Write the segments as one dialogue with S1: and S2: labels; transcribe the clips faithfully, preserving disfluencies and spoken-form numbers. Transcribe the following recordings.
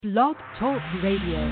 S1: Blog Talk Radio.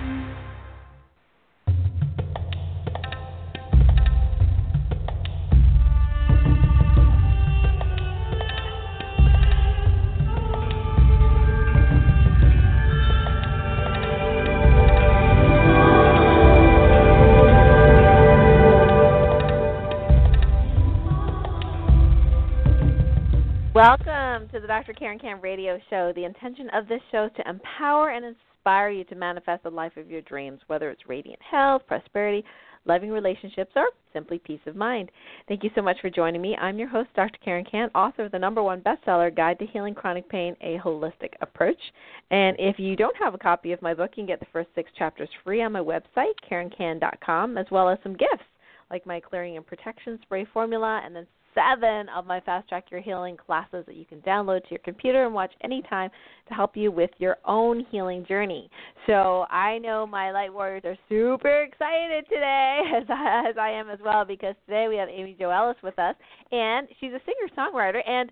S2: Welcome to the Doctor Karen Can Radio Show. The intention of this show is to empower and inspire you to manifest the life of your dreams, whether it's radiant health, prosperity, loving relationships, or simply peace of mind. Thank you so much for joining me. I'm your host, Doctor Karen Can, author of the number one bestseller, Guide to Healing Chronic Pain, A Holistic Approach. And if you don't have a copy of my book, you can get the first six chapters free on my website, karen can dot com, as well as some gifts, like my Clearing and Protection Spray Formula, and then seven of my Fast Track Your Healing classes that you can download to your computer and watch anytime to help you with your own healing journey. So I know my light warriors are super excited today, as I, as I am as well, because today we have Amy Jo Ellis with us, and she's a singer-songwriter and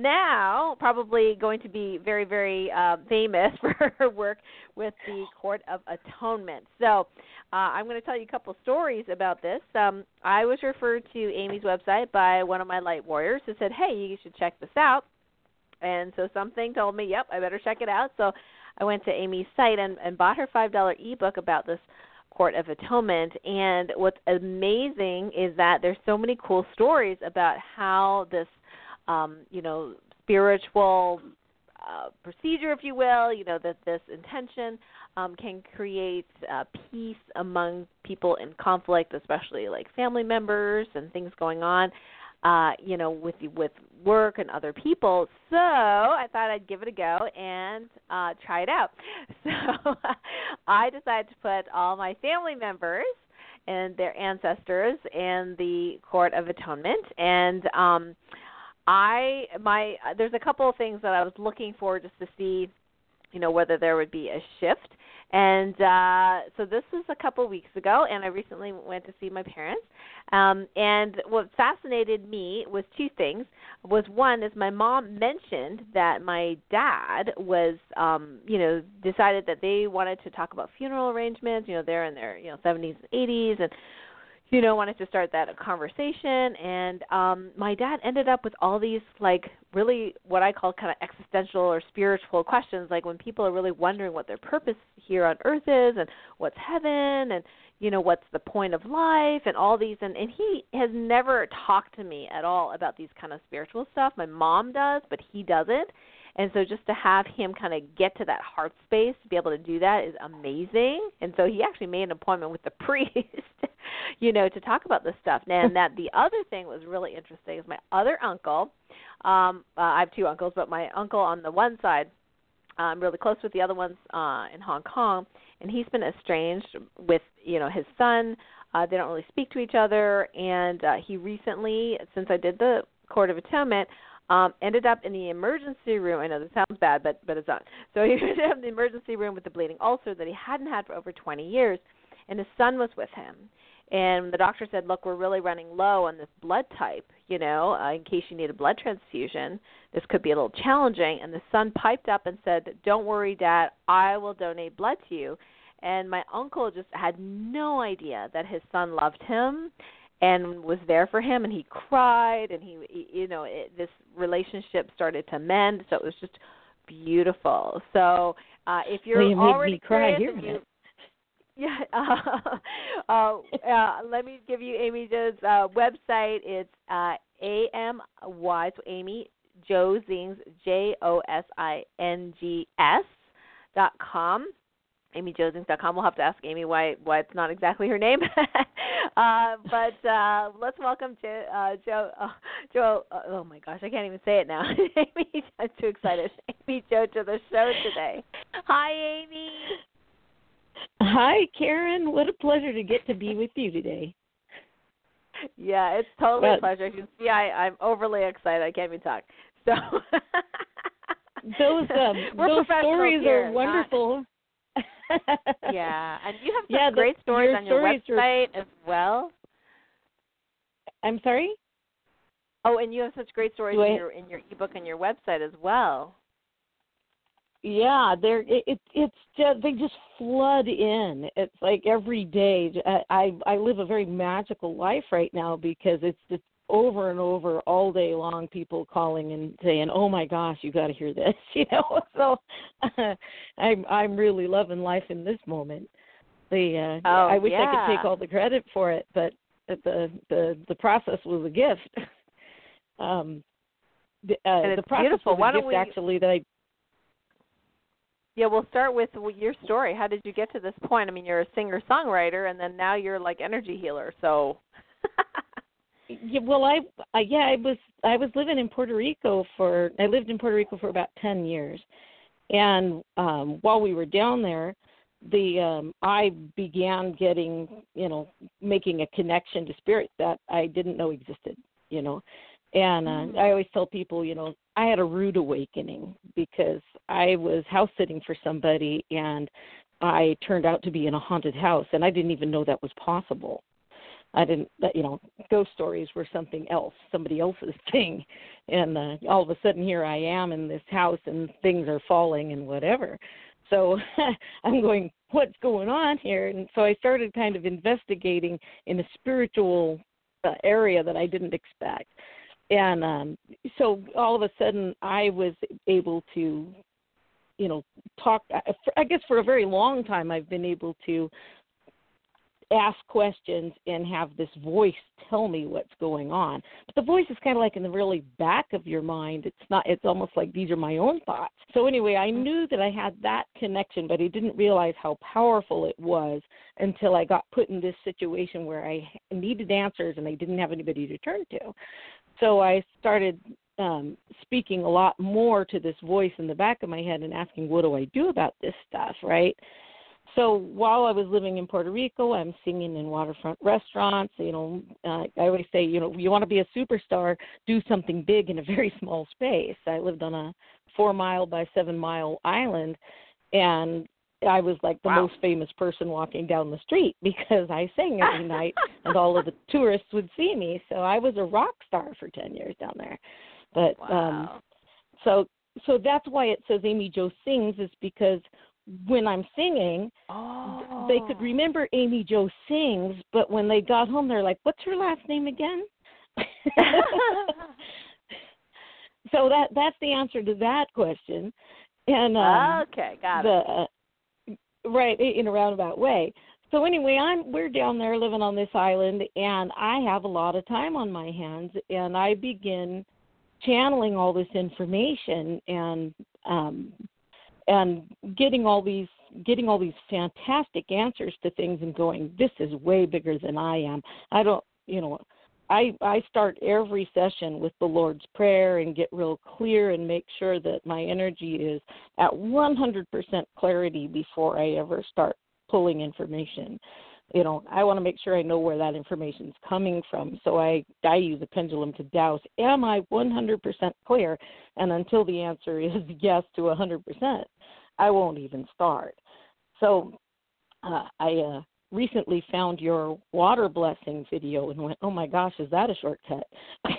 S2: now probably going to be very, very uh, famous for her work with the Court of Atonement. So uh, I'm going to tell you a couple stories about this. Um, I was referred to Amy's website by one of my light warriors who said, hey, you should check this out. And so something told me, yep, I better check it out. So I went to Amy's site and, and bought her five dollar ebook about this Court of Atonement. And what's amazing is that there's so many cool stories about how this Um, you know, spiritual uh, procedure, if you will, you know, that this intention um, can create uh, peace among people in conflict, especially like family members and things going on, uh, you know, with with work and other people. So I thought I'd give it a go and uh, try it out. So I decided to put all my family members and their ancestors in the Court of Atonement, and um, I my there's a couple of things that I was looking for just to see, you know, whether there would be a shift. And uh, so this was a couple of weeks ago, and I recently went to see my parents. Um, and what fascinated me was two things. Was one is my mom mentioned that my dad was, um, you know, decided that they wanted to talk about funeral arrangements. You know, they're in their you know seventies and eighties, and you know, wanted to start that conversation, and um, my dad ended up with all these, like, really what I call kind of existential or spiritual questions, like when people are really wondering what their purpose here on earth is and what's heaven and, you know, what's the point of life and all these, and, and he has never talked to me at all about these kind of spiritual stuff. My mom does, but he doesn't. And so just to have him kind of get to that heart space to be able to do that is amazing. And so he actually made an appointment with the priest, you know, to talk about this stuff. And that the other thing was really interesting is my other uncle, um, uh, I have two uncles, but my uncle on the one side, I'm really close with the other ones uh, in Hong Kong, and he's been estranged with, you know, his son. Uh, they don't really speak to each other. And uh, he recently, since I did the Court of Atonement, Um, ended up in the emergency room. I know this sounds bad, but but it's not. So he ended up in the emergency room with a bleeding ulcer that he hadn't had for over twenty years, and his son was with him. And the doctor said, look, we're really running low on this blood type, you know, uh, in case you need a blood transfusion. This could be a little challenging. And the son piped up and said, don't worry, Dad, I will donate blood to you. And my uncle just had no idea that his son loved him and was there for him, and he cried, and he, you know, it, this relationship started to mend, so it was just beautiful. So uh, if you're
S3: well, you
S2: already
S3: made me cry
S2: curious,
S3: hearing
S2: you,
S3: it.
S2: yeah, uh, uh, uh, let me give you Amy Jo's uh, website. It's uh, A M Y, so Amy Jo Zings, J O S I N G S dot com. Amy Jo Zings dot com. We'll have to ask Amy why why it's not exactly her name. uh, but uh, let's welcome jo, uh, Joe. Uh, Joe. Uh, oh my gosh, I can't even say it now. Amy, I'm too excited. Amy Jo to the show today. Hi, Amy.
S3: Hi, Karen. What a pleasure to get to be with you today.
S2: Yeah, it's totally
S3: well,
S2: a pleasure. You can see I, I'm overly excited. I can't even talk. So
S3: those um, those stories
S2: here,
S3: are wonderful.
S2: Not, yeah, and you have some
S3: yeah,
S2: great
S3: the,
S2: stories
S3: your
S2: on your
S3: stories
S2: website
S3: are...
S2: as well.
S3: I'm sorry?
S2: Oh, and you have such great stories
S3: Do
S2: in
S3: I...
S2: your in your ebook and your website as well.
S3: Yeah, they're it, it it's just they just flood in. It's like every day. I, I I live a very magical life right now because it's just over and over all day long. People calling and saying, "Oh my gosh, you got to hear this," you know. So uh, I'm I'm really loving life in this moment. The uh,
S2: oh,
S3: I wish
S2: yeah.
S3: I could take all the credit for it, but the the the process was a gift. um, the, uh,
S2: and it's
S3: the process
S2: beautiful.
S3: was
S2: Why
S3: a
S2: don't
S3: gift
S2: we?
S3: actually that I.
S2: Yeah, we'll start with your story. How did you get to this point? I mean, you're a singer-songwriter, and then now you're like energy healer. So.
S3: Yeah, well, I, I yeah, I was I was living in Puerto Rico for I lived in Puerto Rico for about ten years, and um, while we were down there, the um, I began getting you know making a connection to spirit that I didn't know existed, you know, and uh,
S2: Mm.
S3: I always tell people, you know, I had a rude awakening because I was house sitting for somebody and I turned out to be in a haunted house, and I didn't even know that was possible. I didn't, you know, ghost stories were something else, somebody else's thing. And uh, all of a sudden here I am in this house and things are falling and whatever. So I'm going, what's going on here? And so I started kind of investigating in a spiritual uh, area that I didn't expect. And um, so all of a sudden I was able to, you know, talk, I guess for a very long time I've been able to ask questions and have this voice tell me what's going on. But the voice is kind of like in the really back of your mind. It's not, it's almost like these are my own thoughts. So anyway, I knew that I had that connection, but I didn't realize how powerful it was until I got put in this situation where I needed answers and I didn't have anybody to turn to. So I started um, speaking a lot more to this voice in the back of my head and asking, what do I do about this stuff, right? So while I was living in Puerto Rico, I'm singing in waterfront restaurants. You know, uh, I always say, you know, you want to be a superstar, do something big in a very small space. I lived on a four mile by seven mile island, and I was like the
S2: wow.
S3: most famous person walking down the street because I sang every night, and all of the tourists would see me. So I was a rock star for ten years down there. But
S2: wow.
S3: um, so so that's why it says Amy Jo Sings, is because when I'm singing,
S2: oh.
S3: they could remember Amy Jo Sings, but when they got home, they're like, what's her last name again? So that that's the answer to that question. And um,
S2: okay, got
S3: the,
S2: it.
S3: Uh, right, in a roundabout way. So anyway, I'm we're down there living on this island, and I have a lot of time on my hands, and I begin channeling all this information and um, and getting all these getting all these fantastic answers to things and going, this is way bigger than I am. I don't, you know, I I start every session with the Lord's Prayer and get real clear and make sure that my energy is at one hundred percent clarity before I ever start pulling information. You know, I want to make sure I know where that information is coming from. So I, I use a pendulum to douse, am I one hundred percent clear? And until the answer is yes to one hundred percent, I won't even start. So uh, I uh, recently found your water blessing video and went, oh my gosh, is that a shortcut?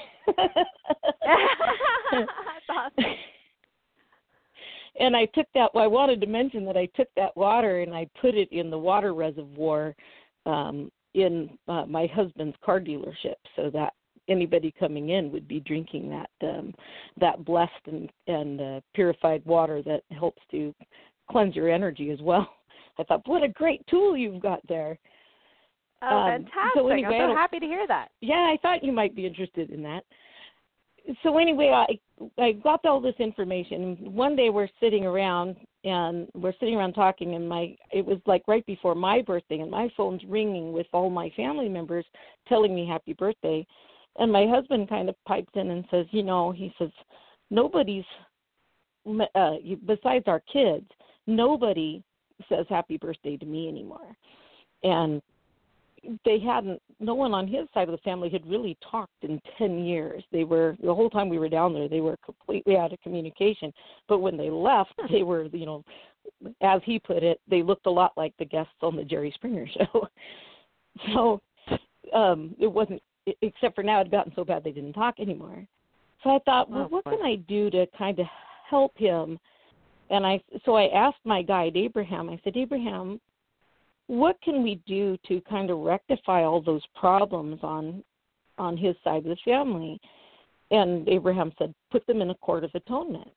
S2: That's awesome.
S3: And I took that, well, I wanted to mention that I took that water and I put it in the water reservoir um, in uh, my husband's car dealership so that anybody coming in would be drinking that um, that blessed and, and uh, purified water that helps to cleanse your energy as well. I thought, what a great tool you've got there.
S2: Oh,
S3: um,
S2: fantastic.
S3: So anyway,
S2: I'm so happy to hear that.
S3: Yeah, I thought you might be interested in that. So anyway, I I got all this information. One day we're sitting around and we're sitting around talking, and my it was like right before my birthday, and my phone's ringing with all my family members telling me happy birthday. And my husband kind of pipes in and says, you know, he says, nobody's, uh, besides our kids, nobody says happy birthday to me anymore. And they hadn't, no one on his side of the family had really talked in ten years. They were, the whole time we were down there, they were completely out of communication. But when they left, they were, you know, as he put it, they looked a lot like the guests on the Jerry Springer show. So um, it wasn't, except for now it had gotten so bad they didn't talk anymore. So I thought, well,
S2: Oh,
S3: what
S2: boy.
S3: can I do to kind of help him And I so I asked my guide, Abraham, I said, Abraham, what can we do to kind of rectify all those problems on on his side of the family? And Abraham said, put them in a court of atonement.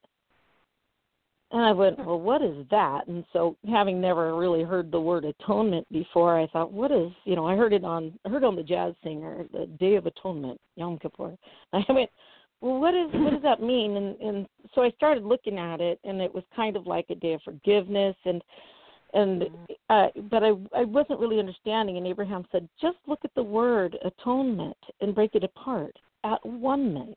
S3: And I went, well, what is that? And so, having never really heard the word atonement before, I thought, what is, you know, I heard it on, I heard on the jazz singer, the Day of Atonement, Yom Kippur. I went, well, what is, what does that mean? And, and so I started looking at it, and it was kind of like a day of forgiveness, and and uh, but I I wasn't really understanding. And Abraham said, just look at the word atonement and break it apart. At one-ment.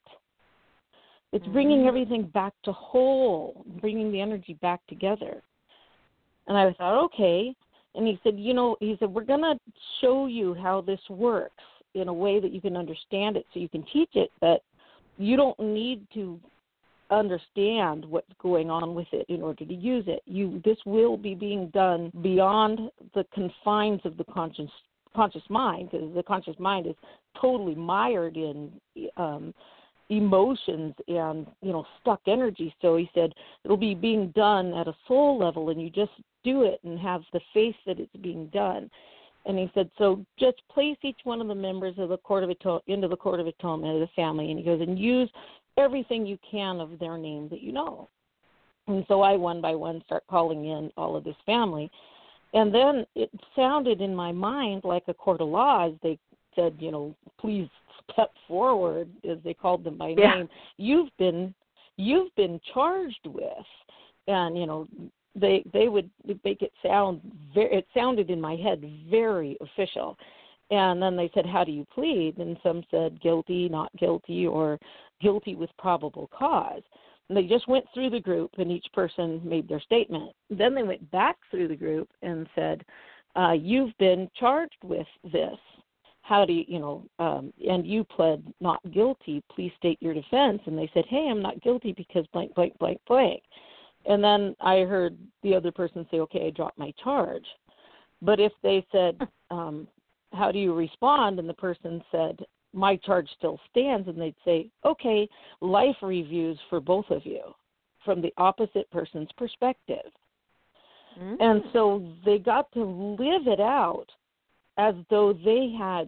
S3: It's bringing everything back to whole, bringing the energy back together. And I thought, okay. And he said, you know, he said, we're going to show you how this works in a way that you can understand it so you can teach it, but you don't need to understand what's going on with it in order to use it. You, this will be being done beyond the confines of the conscious conscious mind, because the conscious mind is totally mired in um, emotions and, you know, stuck energy. So he said it'll be being done at a soul level, and you just do it and have the faith that it's being done. And he said, so just place each one of the members of the court of Aton- into the court of atonement of the family, and he goes, and use everything you can of their name that you know. And so I, one by one, start calling in all of this family. And then it sounded in my mind like a court of law, as they said, you know, please step forward, as they called them by
S2: yeah.
S3: name. You've been, you've been charged with, and you know, they they would make it sound very. It sounded in my head very official. And then they said, how do you plead? And some said guilty, not guilty, or guilty with probable cause. And they just went through the group, and each person made their statement. Then they went back through the group and said, uh, you've been charged with this. How do you, you know, um, and you pled not guilty. Please state your defense. And they said, hey, I'm not guilty because blank, blank, blank, blank. And then I heard the other person say, okay, I dropped my charge. But if they said, um, how do you respond? And the person said, my charge still stands, and they'd say, okay, life reviews for both of you from the opposite person's perspective. Mm-hmm. And so they got to live it out as though they had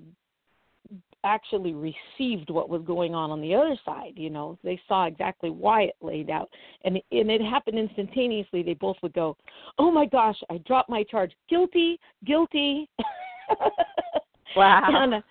S3: actually received what was going on on the other side. You know, they saw exactly why it laid out, and, and it happened instantaneously. They both would go, oh my gosh, I dropped my charge. Guilty, guilty.
S2: Wow.
S3: And, uh,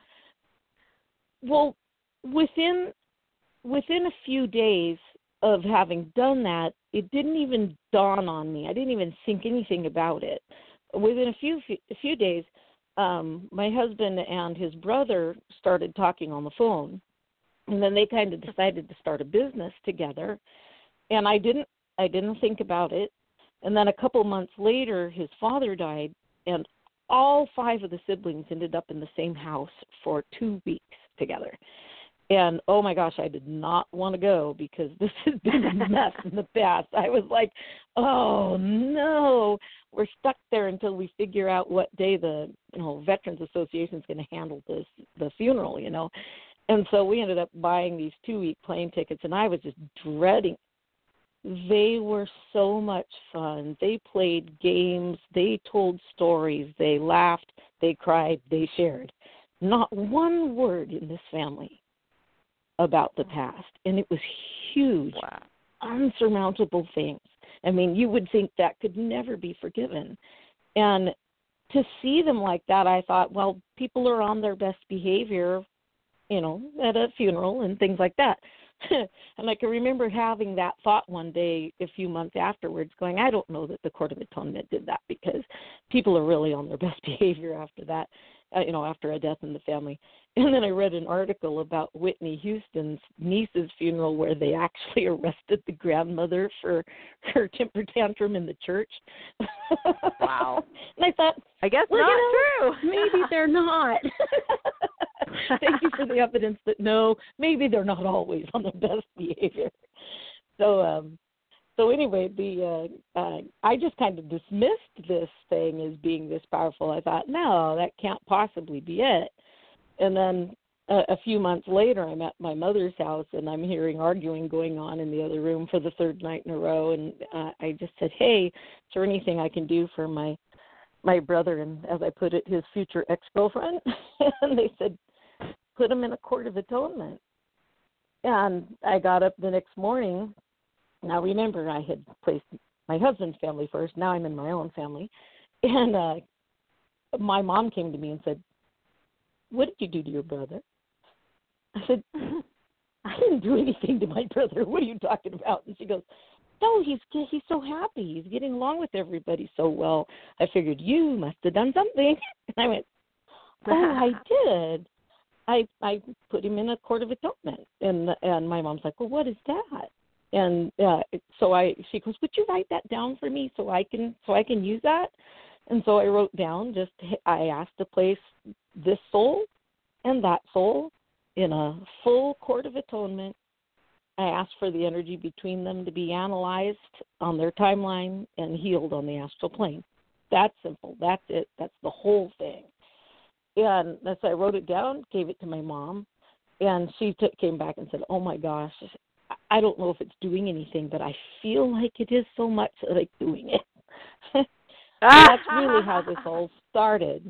S3: well, within within a few days of having done that, it didn't even dawn on me. I didn't even think anything about it. Within a few a few days, um, my husband and his brother started talking on the phone, and then they kind of decided to start a business together. And I didn't I didn't think about it. And then a couple months later, his father died, and all five of the siblings ended up in the same house for two weeks together. And, oh, my gosh, I did not want to go because this has been a mess in the past. I was like, oh, no, we're stuck there until we figure out what day the you know, Veterans Association is going to handle this the funeral, you know. And so we ended up buying these two-week plane tickets, and I was just dreading. They were so much fun. They played games. They told stories. They laughed. They cried. They shared. Not one word in this family about the past. And it was huge,
S2: wow.
S3: unsurmountable things. I mean, you would think that could never be forgiven. And to see them like that, I thought, well, people are on their best behavior, you know, at a funeral and things like that. And I can remember having that thought one day a few months afterwards going, I don't know that the Court of Atonement did that because people are really on their best behavior after that, uh, you know, after a death in the family. And then I read an article about Whitney Houston's niece's funeral where they actually arrested the grandmother for her temper tantrum in the church.
S2: Wow.
S3: And I thought,
S2: I guess
S3: well,
S2: not
S3: you know,
S2: true.
S3: Maybe they're not. Thank you for the evidence that no, maybe they're not always on their best behavior. So, um, so anyway, the uh, uh, I just kind of dismissed this thing as being this powerful. I thought, no, that can't possibly be it. And then a, a few months later, I'm at my mother's house, and I'm hearing arguing going on in the other room for the third night in a row. And uh, I just said, hey, is there anything I can do for my my brother, and as I put it, his future ex-girlfriend? And they said, put him in a court of atonement. And I got up the next morning. Now, remember, I had placed my husband's family first. Now I'm in my own family. And uh, my mom came to me and said, what did you do to your brother? I said, I didn't do anything to my brother. What are you talking about? And she goes, no, he's he's so happy. He's getting along with everybody so well. I figured you must have done something. And I went, oh, I did. I I put him in a court of atonement. And and my mom's like, well, what is that? And uh, so I she goes, would you write that down for me so I can so I can use that? And so I wrote down just I asked to place this soul and that soul in a full court of atonement. I asked for the energy between them to be analyzed on their timeline and healed on the astral plane. That's simple. That's it. That's the whole thing. And so I wrote it down, gave it to my mom, and she t- came back and said, oh, my gosh, I don't know if it's doing anything, but I feel like it is so much like doing it. And that's really how this all started.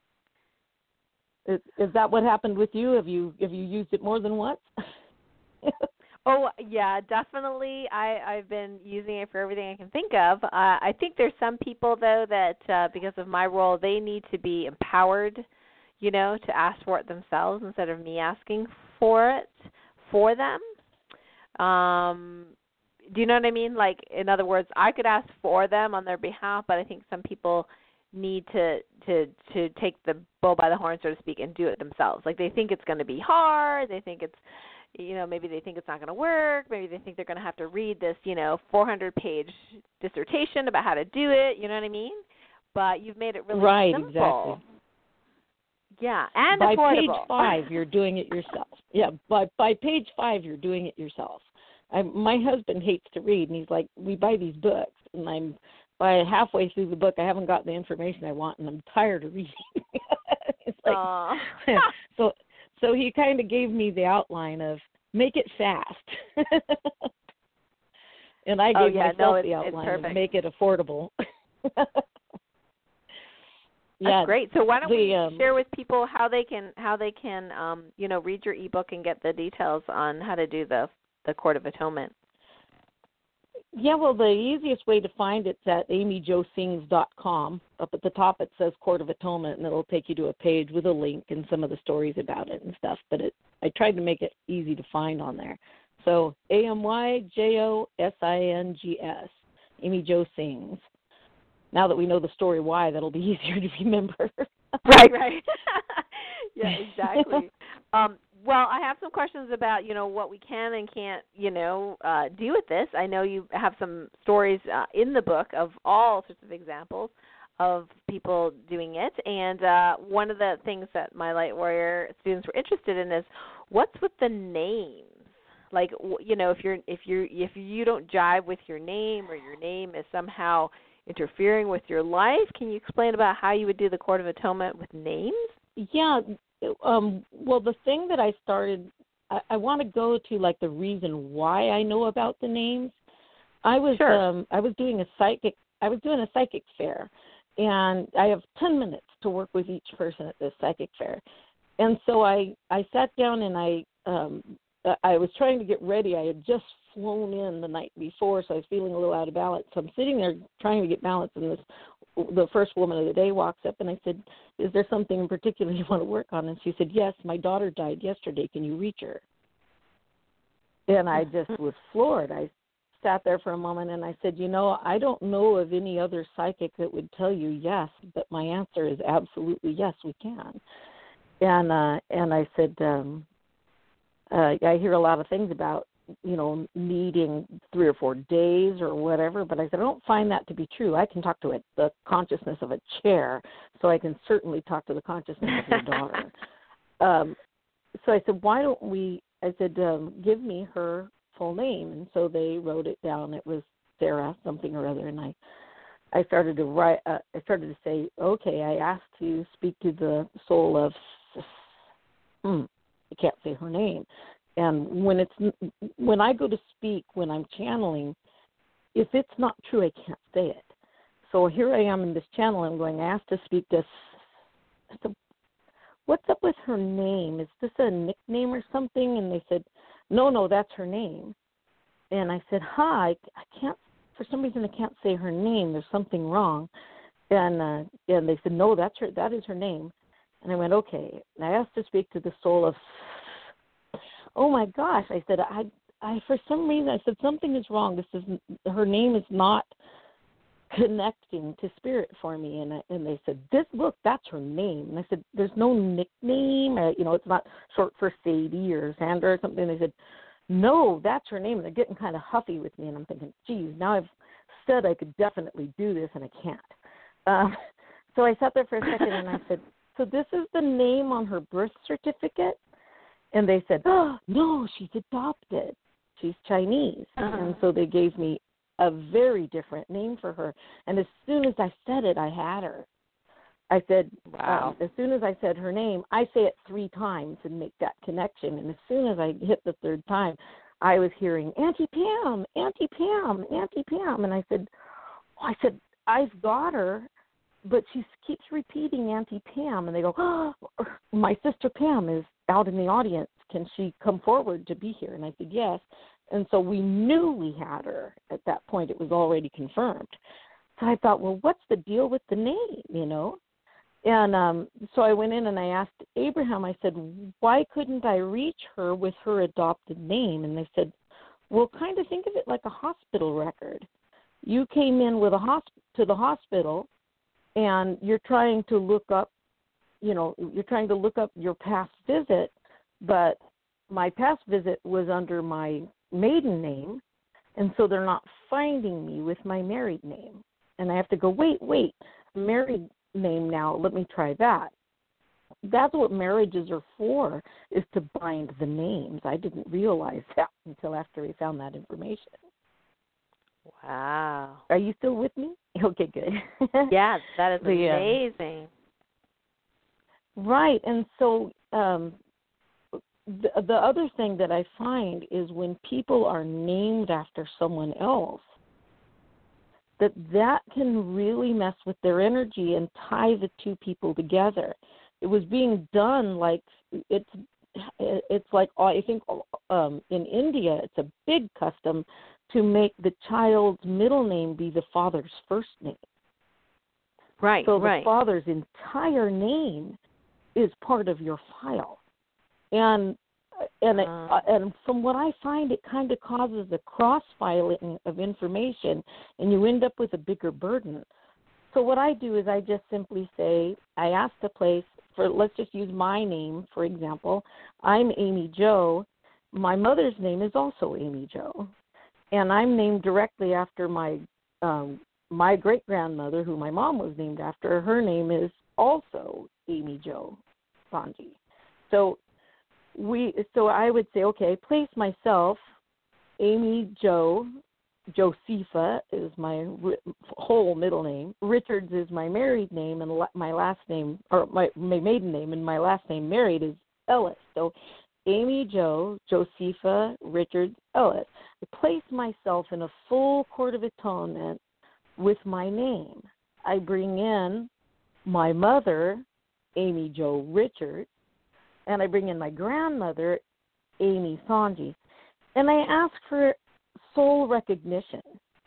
S3: Is, is that what happened with you? Have you have you used it more than once?
S2: Oh, yeah, definitely. I, I've been using it for everything I can think of. Uh, I think there's some people, though, that uh, because of my role, they need to be empowered, you know, to ask for it themselves instead of me asking for it for them. Um, do you know what I mean? Like, in other words, I could ask for them on their behalf, but I think some people need to, to, to take the bull by the horn, so to speak, and do it themselves. Like, they think it's going to be hard. They think it's, you know, maybe they think it's not going to work. Maybe they think they're going to have to read this, you know, four hundred page dissertation about how to do it. You know what I mean? But you've made it really
S3: right,
S2: simple.
S3: Exactly.
S2: Yeah, and
S3: by
S2: affordable.
S3: page five, you're doing it yourself. Yeah, by by page five, you're doing it yourself. I, my husband hates to read, and he's like, we buy these books, and I'm by halfway through the book, I haven't gotten the information I want, and I'm tired of reading. It's like, so so he kind of gave me the outline of make it fast, and I gave
S2: oh, yeah,
S3: myself
S2: no, it's,
S3: the outline
S2: of
S3: make it affordable.
S2: That's
S3: yeah,
S2: great. So why don't
S3: the,
S2: we
S3: um,
S2: share with people how they can how they can um, you know, read your ebook and get the details on how to do the the Court of Atonement?
S3: Yeah, well, the easiest way to find it's at amy jo sings dot com. Up at the top it says Court of Atonement, and it'll take you to a page with a link and some of the stories about it and stuff. But it, I tried to make it easy to find on there. So A M Y J O S I N G S, Amy Jo Sings. Now that we know the story why, that'll be easier to remember.
S2: Right, right. Yeah, exactly. um, well, I have some questions about, you know, what we can and can't, you know, uh, do with this. I know you have some stories uh, in the book of all sorts of examples of people doing it. And uh, one of the things that my Light Warrior students were interested in is what's with the names? Like, you know, if you're if you if you don't jive with your name, or your name is somehow interfering with your life, can you explain about how you would do the Court of Atonement with names?
S3: Yeah. Um, well, the thing that I started, I, I want to go to like the reason why I know about the names. I was
S2: sure.
S3: um, I was doing a psychic I was doing a psychic fair, and I have ten minutes to work with each person at this psychic fair, and so I I sat down and I um, I was trying to get ready. I had just flown in the night before, so I was feeling a little out of balance. So I'm sitting there trying to get balance, and this the first woman of the day walks up, and I said, is there something in particular you want to work on? And she said, yes, my daughter died yesterday. Can you reach her? And I just was floored. I sat there for a moment, and I said, you know, I don't know of any other psychic that would tell you yes, but my answer is absolutely yes, we can. And uh, and I said, um, uh, I hear a lot of things about, you know, needing three or four days or whatever, but I said, I don't find that to be true. I can talk to it, the consciousness of a chair, so I can certainly talk to the consciousness of your daughter. Um, so I said, why don't we, I said, um, give me her full name. And so they wrote it down. It was Sarah something or other, and I, I started to write, uh, I started to say, okay, I asked to speak to the soul of, hmm, I can't say her name. And when it's when I go to speak, when I'm channeling, if it's not true, I can't say it. So here I am in this channel. I'm going, I asked to speak to. So what's up with her name? Is this a nickname or something? And they said, no, no, that's her name. And I said, hi, I can't. For some reason, I can't say her name. There's something wrong. And uh, and they said, no, that's her. That is her name. And I went, okay. And I asked to speak to the soul of. Oh my gosh! I said, I, I for some reason, I said something is wrong. This is her name is not connecting to spirit for me. And I, and they said, this look, that's her name. And I said, there's no nickname. Uh, you know, it's not short for Sadie or Sandra or something. They said, no, that's her name. And they're getting kind of huffy with me. And I'm thinking, geez, now I've said I could definitely do this, and I can't. Uh, so I sat there for a second, and I said, so this is the name on her birth certificate? And they said, oh, no, she's adopted. She's Chinese. Uh-huh. And so they gave me a very different name for her. And as soon as I said it, I had her. I said, wow. Um, as soon as I said her name, I say it three times and make that connection. And as soon as I hit the third time, I was hearing, Auntie Pam, Auntie Pam, Auntie Pam. And I said, oh, I said, I've got her, but she keeps repeating Auntie Pam. And they go, oh, my sister Pam is out in the audience. Can she come forward to be here? And I said, yes. And so we knew we had her. At that point, it was already confirmed. So I thought, well, what's the deal with the name, you know? And um, so I went in and I asked Abraham, I said, why couldn't I reach her with her adopted name? And they said, well, kind of think of it like a hospital record. You came in with a hosp- to the hospital, and you're trying to look up, you know, you're trying to look up your past visit, but my past visit was under my maiden name, and so they're not finding me with my married name. And I have to go, wait, wait, married name now, let me try that. That's what marriages are for, is to bind the names. I didn't realize that until after we found that information.
S2: Wow.
S3: Are you still with me? Okay, good.
S2: Yes, that is
S3: the,
S2: amazing.
S3: Uh, right, and so um, the, the other thing that I find is when people are named after someone else, that that can really mess with their energy and tie the two people together. It was being done like it's it's like I think um, in India it's a big custom to make the child's middle name be the father's first name.
S2: Right.
S3: So the
S2: right.
S3: father's entire name is part of your file, and and it, uh, and from what I find, it kind of causes a cross-filing of information, and you end up with a bigger burden. So what I do is I just simply say, I ask the place for, let's just use my name, for example. I'm Amy Jo. My mother's name is also Amy Jo, and I'm named directly after my um, my great-grandmother, who my mom was named after. Her name is also Amy Jo Sanji. So We so I would say, okay, place myself, Amy Jo, Josepha is my r- whole middle name. Richards is my married name, and la- my last name, or my, my maiden name, and my last name married is Ellis. So Amy Jo, Josepha, Richards, Ellis. I place myself in a full court of atonement with my name. I bring in my mother, Amy Jo Richards, and I bring in my grandmother, Amy Sanji, and I ask for soul recognition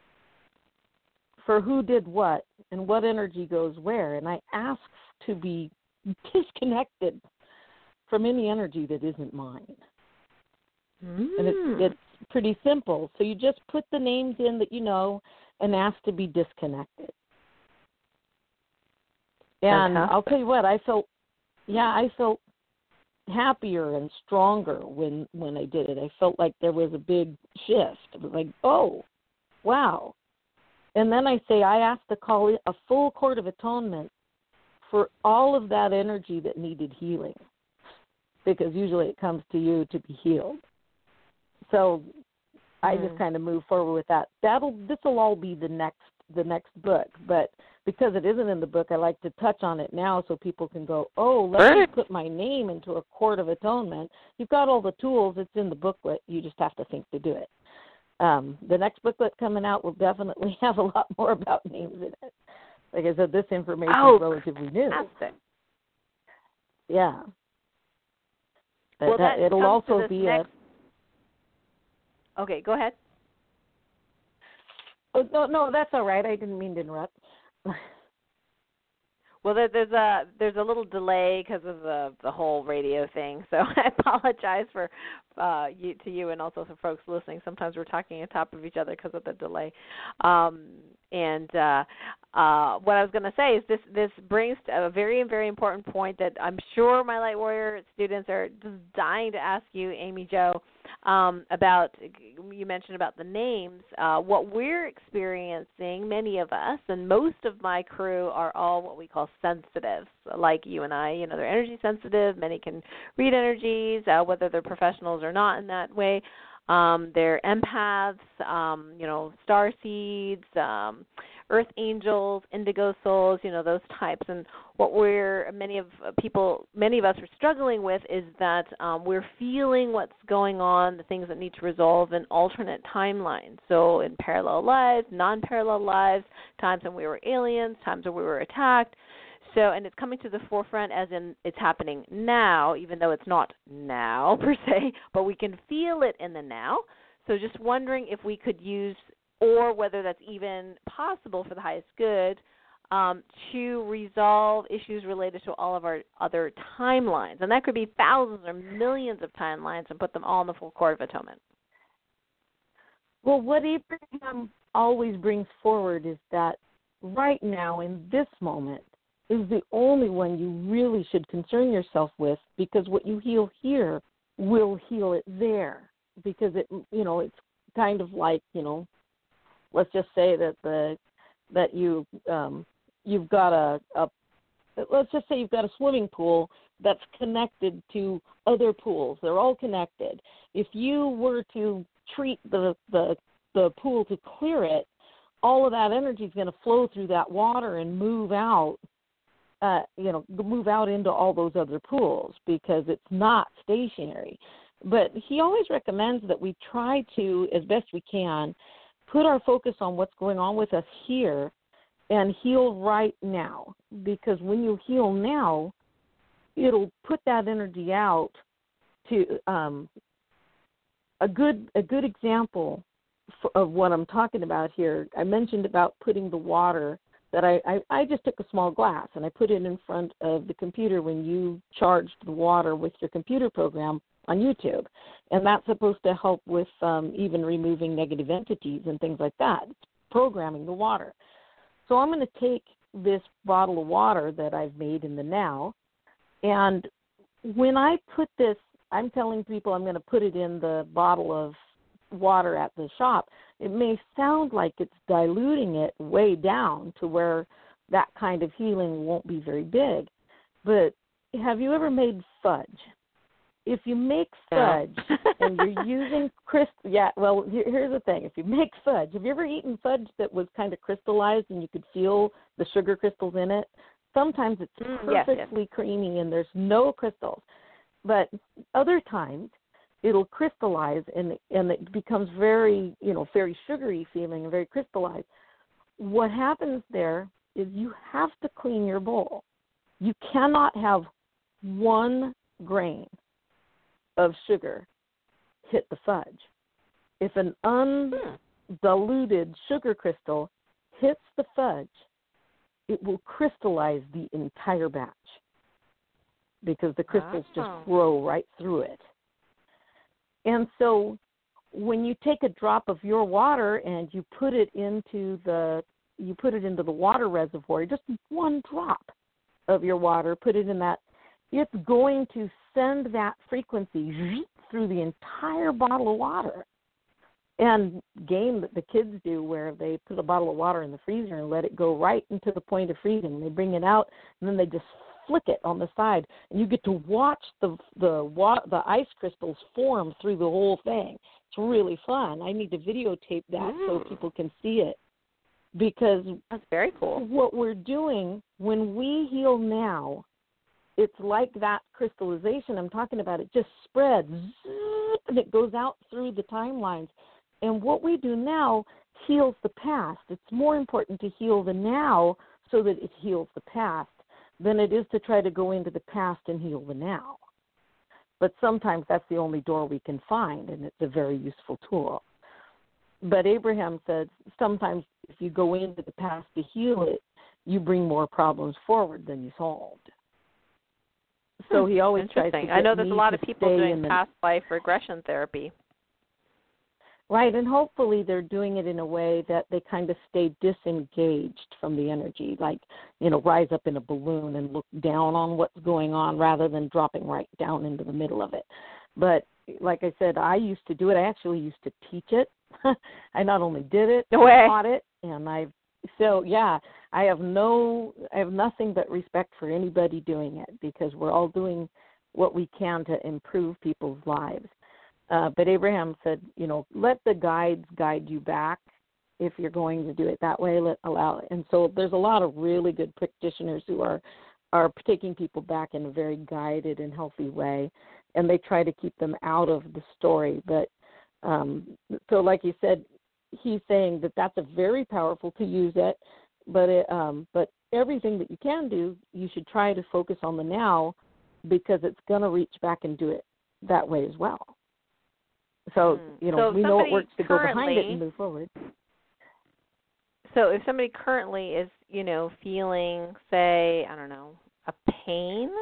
S3: for who did what and what energy goes where, and I ask to be disconnected from any energy that isn't mine. Mm. And it's, it's pretty simple. So you just put the names in that you know and ask to be disconnected. And Fantastic. I'll tell you what, I felt, yeah, I felt happier and stronger when when I did it. I felt like there was a big shift. It was like, oh, wow. And then I say I asked to call it a full court of atonement for all of that energy that needed healing, because usually it comes to you to be healed. So I mm. just kind of move forward with that. That'll this will all be the next the next book, but because it isn't in the book, I like to touch on it now so people can go, oh, let me put my name into a court of atonement. You've got all the tools. It's in the booklet. You just have to think to do it. Um, the next booklet coming out will definitely have a lot more about names in it. Like I said, this information
S2: oh,
S3: is relatively new.
S2: Fantastic.
S3: Yeah. But
S2: well,
S3: that,
S2: that
S3: it'll also be
S2: next...
S3: a...
S2: Okay, go ahead.
S3: Oh, no, no, that's all right. I didn't mean to interrupt.
S2: Well, there, there's a there's a little delay because of the the whole radio thing, so I apologize for uh, you to you and also for folks listening. Sometimes we're talking on top of each other because of the delay. Um, and uh, uh, what I was going to say is this this brings to a very very important point that I'm sure my Light Warrior students are just dying to ask you, Amy Jo, um, about. You mentioned about the names. Uh, what we're experiencing, many of us, and most of my crew are all what we call sensitive, like you and I. You know, they're energy sensitive. Many can read energies, uh, whether they're professionals or not in that way. Um, they're empaths, um, you know, star seeds, um, earth angels, indigo souls, you know, those types. And what we're, many of people, many of us are struggling with is that um, we're feeling what's going on, the things that need to resolve in alternate timelines. So in parallel lives, non-parallel lives, times when we were aliens, times when we were attacked. So, and it's coming to the forefront as in it's happening now, even though it's not now per se, but we can feel it in the now. So just wondering if we could use, or whether that's even possible for the highest good, um, to resolve issues related to all of our other timelines. And that could be thousands or millions of timelines and put them all in the full court of atonement.
S3: Well, what Abraham always brings forward is that right now, in this moment, is the only one you really should concern yourself with, because what you heal here will heal it there. Because it, you know, it's kind of like, you know, let's just say that the that you um, you've got a, a let's just say you've got a swimming pool that's connected to other pools. They're all connected. If you were to treat the the, the pool to clear it, all of that energy is going to flow through that water and move out. Uh, you know, move out into all those other pools because it's not stationary. But he always recommends that we try to, as best we can, put our focus on what's going on with us here and heal right now. Because when you heal now, it'll put that energy out to um, a good a good example for, of what I'm talking about here. I mentioned about putting the water that I, I, I just took a small glass and I put it in front of the computer when you charged the water with your computer program on YouTube. And that's supposed to help with um, even removing negative entities and things like that. It's programming the water. So I'm going to take this bottle of water that I've made in the now, and when I put this, I'm telling people I'm going to put it in the bottle of water at the shop. It may sound like it's diluting it way down to where that kind of healing won't be very big. But have you ever made fudge? If you make fudge yeah. and you're using crystal, yeah, well, here, here's the thing. If you make fudge, have you ever eaten fudge that was kind of crystallized and you could feel the sugar crystals in it? Sometimes it's
S2: mm,
S3: perfectly
S2: yes, yes.
S3: creamy and there's no crystals. But other times, it'll crystallize and and it becomes very, you know, very sugary feeling and very crystallized. What happens there is you have to clean your bowl. You cannot have one grain of sugar hit the fudge. If an undiluted sugar crystal hits the fudge, it will crystallize the entire batch because the crystals
S2: oh.
S3: just flow right through it. And so when you take a drop of your water and you put it into the you put it into the water reservoir, just one drop of your water, put it in that, it's going to send that frequency through the entire bottle of water. And game that the kids do where they put a bottle of water in the freezer and let it go right into the point of freezing. They bring it out and then they just flick it on the side, and you get to watch the the the ice crystals form through the whole thing. It's really fun. I need to videotape that mm. so people can see it. Because
S2: that's very cool.
S3: What we're doing when we heal now, it's like that crystallization I'm talking about. It just spreads and it goes out through the timelines. And what we do now heals the past. It's more important to heal the now so that it heals the past than it is to try to go into the past and heal the now. But sometimes that's the only door we can find, and it's a very useful tool. But Abraham said sometimes if you go into the past to heal it, you bring more problems forward than you solved. So he always tries to get
S2: I know there's
S3: me
S2: a lot
S3: to
S2: of people
S3: stay
S2: doing
S3: in the,
S2: past life regression therapy.
S3: Right, and hopefully they're doing it in a way that they kind of stay disengaged from the energy, like, you know, rise up in a balloon and look down on what's going on rather than dropping right down into the middle of it. But like I said, I used to do it. I actually used to teach it. I not only did it,
S2: no way.
S3: I taught it, and I so yeah, I have no, I have nothing but respect for anybody doing it because we're all doing what we can to improve people's lives. Uh, but Abraham said, you know, let the guides guide you back if you're going to do it that way. Let allow it. And so there's a lot of really good practitioners who are are taking people back in a very guided and healthy way, and they try to keep them out of the story. But um, so, like you said, he's saying that that's a very powerful to use it, but it, um, but everything that you can do, you should try to focus on the now because it's going to reach back and do it that way as well. So, you know,
S2: so
S3: we know it works to go behind it and move forward.
S2: So if somebody currently is, you know, feeling, say, I don't know, a pain,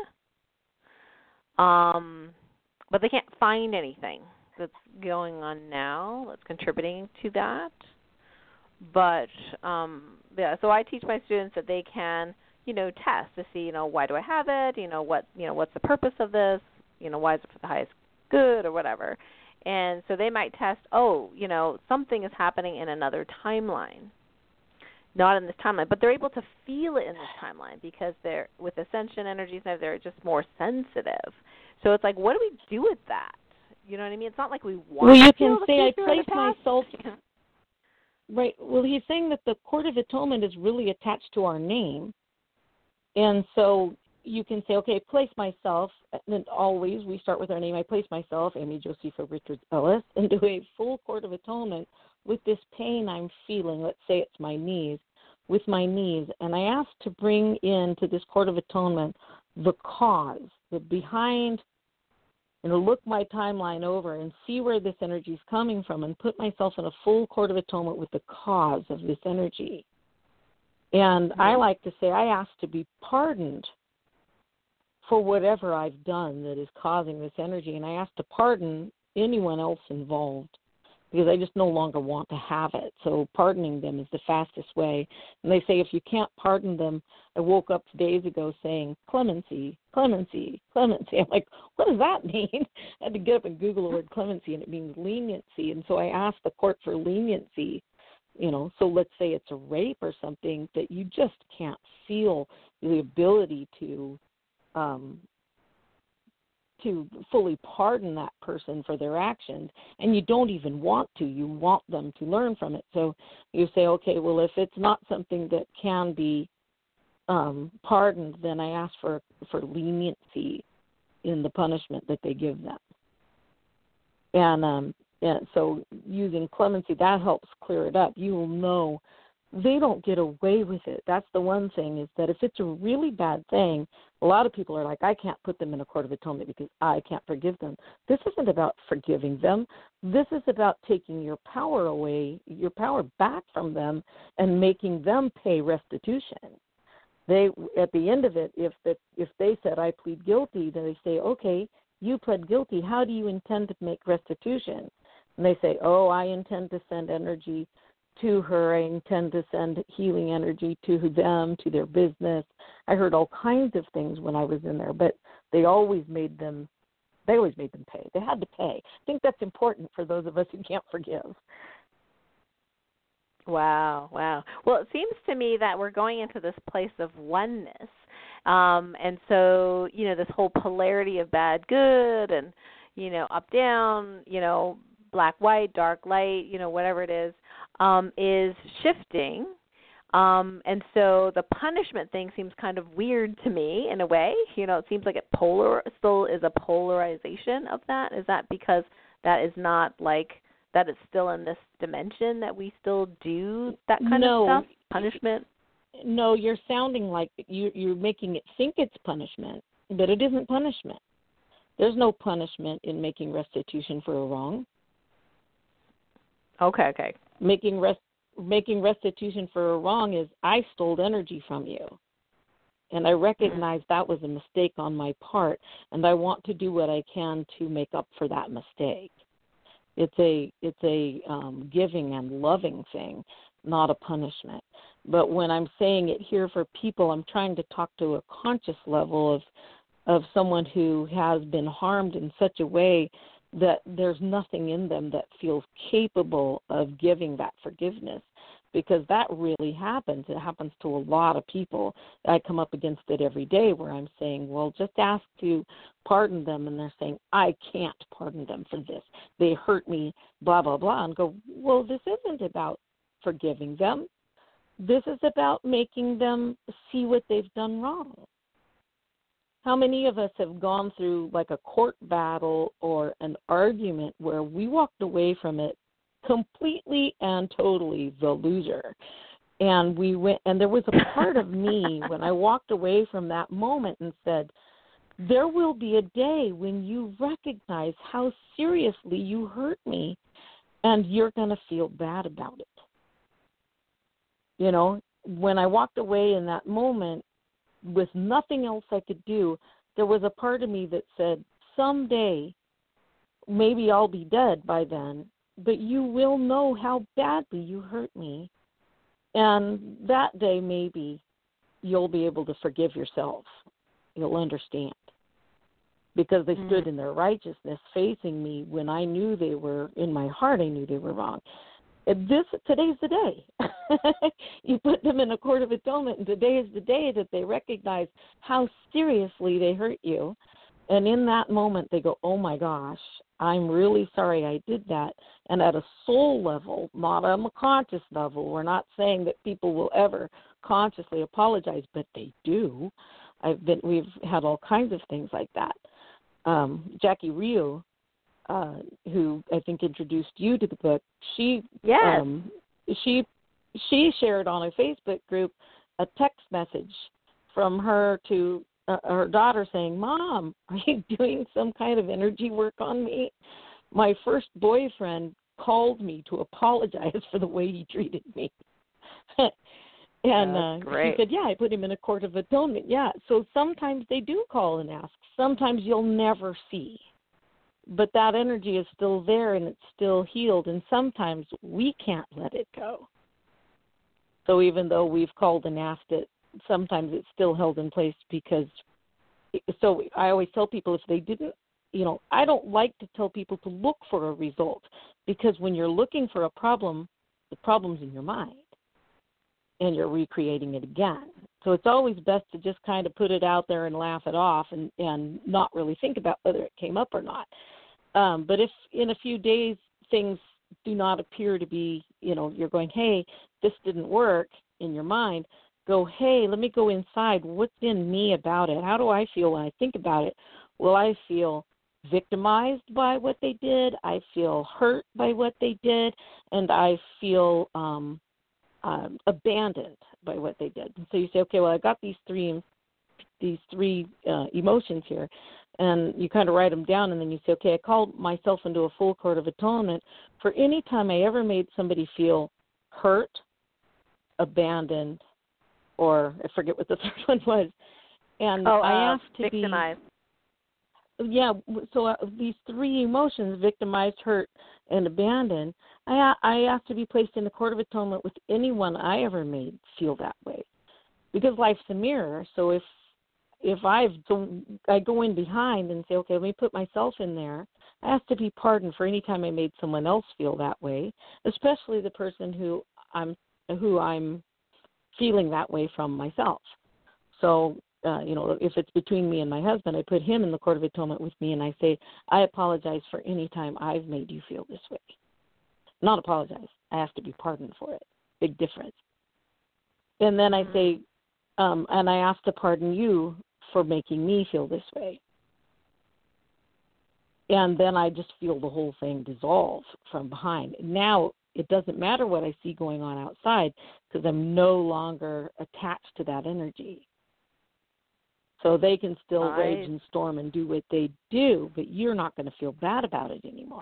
S2: um, but they can't find anything that's going on now that's contributing to that. But, um, yeah, so I teach my students that they can, you know, test to see, you know, why do I have it? You know, what, you know, what's the purpose of this? You know, why is it for the highest good or whatever? And so they might test, oh, you know, something is happening in another timeline, not in this timeline, but they're able to feel it in this timeline because they're, with ascension energies, they're just more sensitive. So it's like, what do we do with that? You know what I mean? It's not like we want
S3: well, you
S2: to feel
S3: can say,
S2: the
S3: I place
S2: past.
S3: myself, right, well, he's saying that the Court of Atonement is really attached to our name. And so you can say, okay, place myself, and always we start with our name. I place myself, Amy Josepha Richards Ellis, into a full Court of Atonement with this pain I'm feeling. Let's say it's my knees, with my knees. And I ask to bring into this Court of Atonement the cause, the behind, you know, look my timeline over and see where this energy is coming from and put myself in a full Court of Atonement with the cause of this energy. And mm-hmm. I like to say I ask to be pardoned for whatever I've done that is causing this energy, and I ask to pardon anyone else involved because I just no longer want to have it. So pardoning them is the fastest way. And they say if you can't pardon them, I woke up days ago saying clemency, clemency, clemency. I'm like, what does that mean? I had to get up and Google the word clemency, and it means leniency. And so I asked the court for leniency. You know, so let's say it's a rape or something that you just can't feel the ability to Um, to fully pardon that person for their actions, and you don't even want to. You want them to learn from it. So you say, okay, well, if it's not something that can be um, pardoned, then I ask for, for leniency in the punishment that they give them. And, um, and so using clemency, that helps clear it up. You will know they don't get away with it. That's the one thing, is that if it's a really bad thing, a lot of people are like, I can't put them in a court of atonement because I can't forgive them. This isn't about forgiving them. This is about taking your power away, your power back from them, and making them pay restitution. They, at the end of it, if the, if they said, I plead guilty, then they say, okay, you pled guilty. How do you intend to make restitution? And they say, oh, I intend to send energy to her. I intend to send healing energy to them, to their business. I heard all kinds of things when I was in there, but they always made them, they always made them pay. They had to pay. I think that's important for those of us who can't forgive.
S2: Wow, wow. Well, it seems to me that we're going into this place of oneness. Um, and so, you know, this whole polarity of bad, good, and, you know, up, down, you know, black, white, dark, light, you know, whatever it is, um, is shifting. Um, and so the punishment thing seems kind of weird to me in a way. You know, it seems like it polar still is a polarization of that. Is that because that is not like that it's still in this dimension that we still do that kind
S3: no,
S2: of stuff? Punishment?
S3: No, you're sounding like you, you're making it think it's punishment, but it isn't punishment. There's no punishment in making restitution for a wrong.
S2: Okay, okay.
S3: Making rest, making restitution for a wrong is I stole energy from you, and I recognize mm-hmm. that was a mistake on my part, and I want to do what I can to make up for that mistake. It's a it's a um, giving and loving thing, not a punishment. But when I'm saying it here for people, I'm trying to talk to a conscious level of of someone who has been harmed in such a way that there's nothing in them that feels capable of giving that forgiveness, because that really happens. It happens to a lot of people. I come up against it every day where I'm saying, well, just ask to pardon them, and they're saying, I can't pardon them for this. They hurt me, blah, blah, blah, and go, well, this isn't about forgiving them. This is about making them see what they've done wrong. How many of us have gone through like a court battle or an argument where we walked away from it completely and totally the loser? And we went, and there was a part of me when I walked away from that moment and said, there will be a day when you recognize how seriously you hurt me, and you're going to feel bad about it. You know, when I walked away in that moment with nothing else I could do, there was a part of me that said, someday, maybe I'll be dead by then, but you will know how badly you hurt me. And that day, maybe you'll be able to forgive yourself. You'll understand. Because they mm. stood in their righteousness facing me when I knew they were, in my heart, I knew they were wrong. This today's the day. You put them in a court of atonement, and today is the day that they recognize how seriously they hurt you. And in that moment, they go, oh, my gosh, I'm really sorry I did that. And at a soul level, not on a conscious level, we're not saying that people will ever consciously apologize, but they do. I've been, we've had all kinds of things like that. Um, Jackie Rio, Uh, who I think introduced you to the book, she
S2: yes.
S3: um, she she shared on a Facebook group a text message from her to uh, her daughter saying, Mom, are you doing some kind of energy work on me? My first boyfriend called me to apologize for the way he treated me. And uh, she said, yeah, I put him in a court of atonement. Yeah, so sometimes they do call and ask. Sometimes you'll never see. But that energy is still there, and it's still healed, and sometimes we can't let it go. So even though we've called and asked it, sometimes it's still held in place because, so I always tell people if they didn't, you know, I don't like to tell people to look for a result, because when you're looking for a problem, the problem's in your mind, and you're recreating it again. So it's always best to just kind of put it out there and laugh it off and, and not really think about whether it came up or not. Um, but if in a few days things do not appear to be, you know, you're going, hey, this didn't work in your mind, go, hey, let me go inside. What's in me about it? How do I feel when I think about it? Well, I feel victimized by what they did. I feel hurt by what they did. And I feel um, um, abandoned by what they did. And so you say, okay, well, I got these three these three uh, emotions here, and you kind of write them down, and then you say, okay, I called myself into a full court of atonement for any time I ever made somebody feel hurt, abandoned, or I forget what the third one was, and
S2: oh,
S3: I
S2: uh,
S3: asked to
S2: victimized.
S3: be, yeah, so uh, these three emotions, victimized, hurt, and abandoned, I, I asked to be placed in a court of atonement with anyone I ever made feel that way, because life's a mirror. So if if I've I go in behind and say, okay, let me put myself in there, I ask to be pardoned for any time I made someone else feel that way, especially the person who I'm who I'm feeling that way from myself. So, uh, you know, if it's between me and my husband, I put him in the court of atonement with me, and I say, I apologize for any time I've made you feel this way. Not apologize. I have to be pardoned for it. Big difference. And then I say, um, and I ask to pardon you for making me feel this way. And then I just feel the whole thing dissolve from behind. Now it doesn't matter what I see going on outside because I'm no longer attached to that energy. So they can still
S2: I...
S3: rage and storm and do what they do, but you're not going to feel bad about it anymore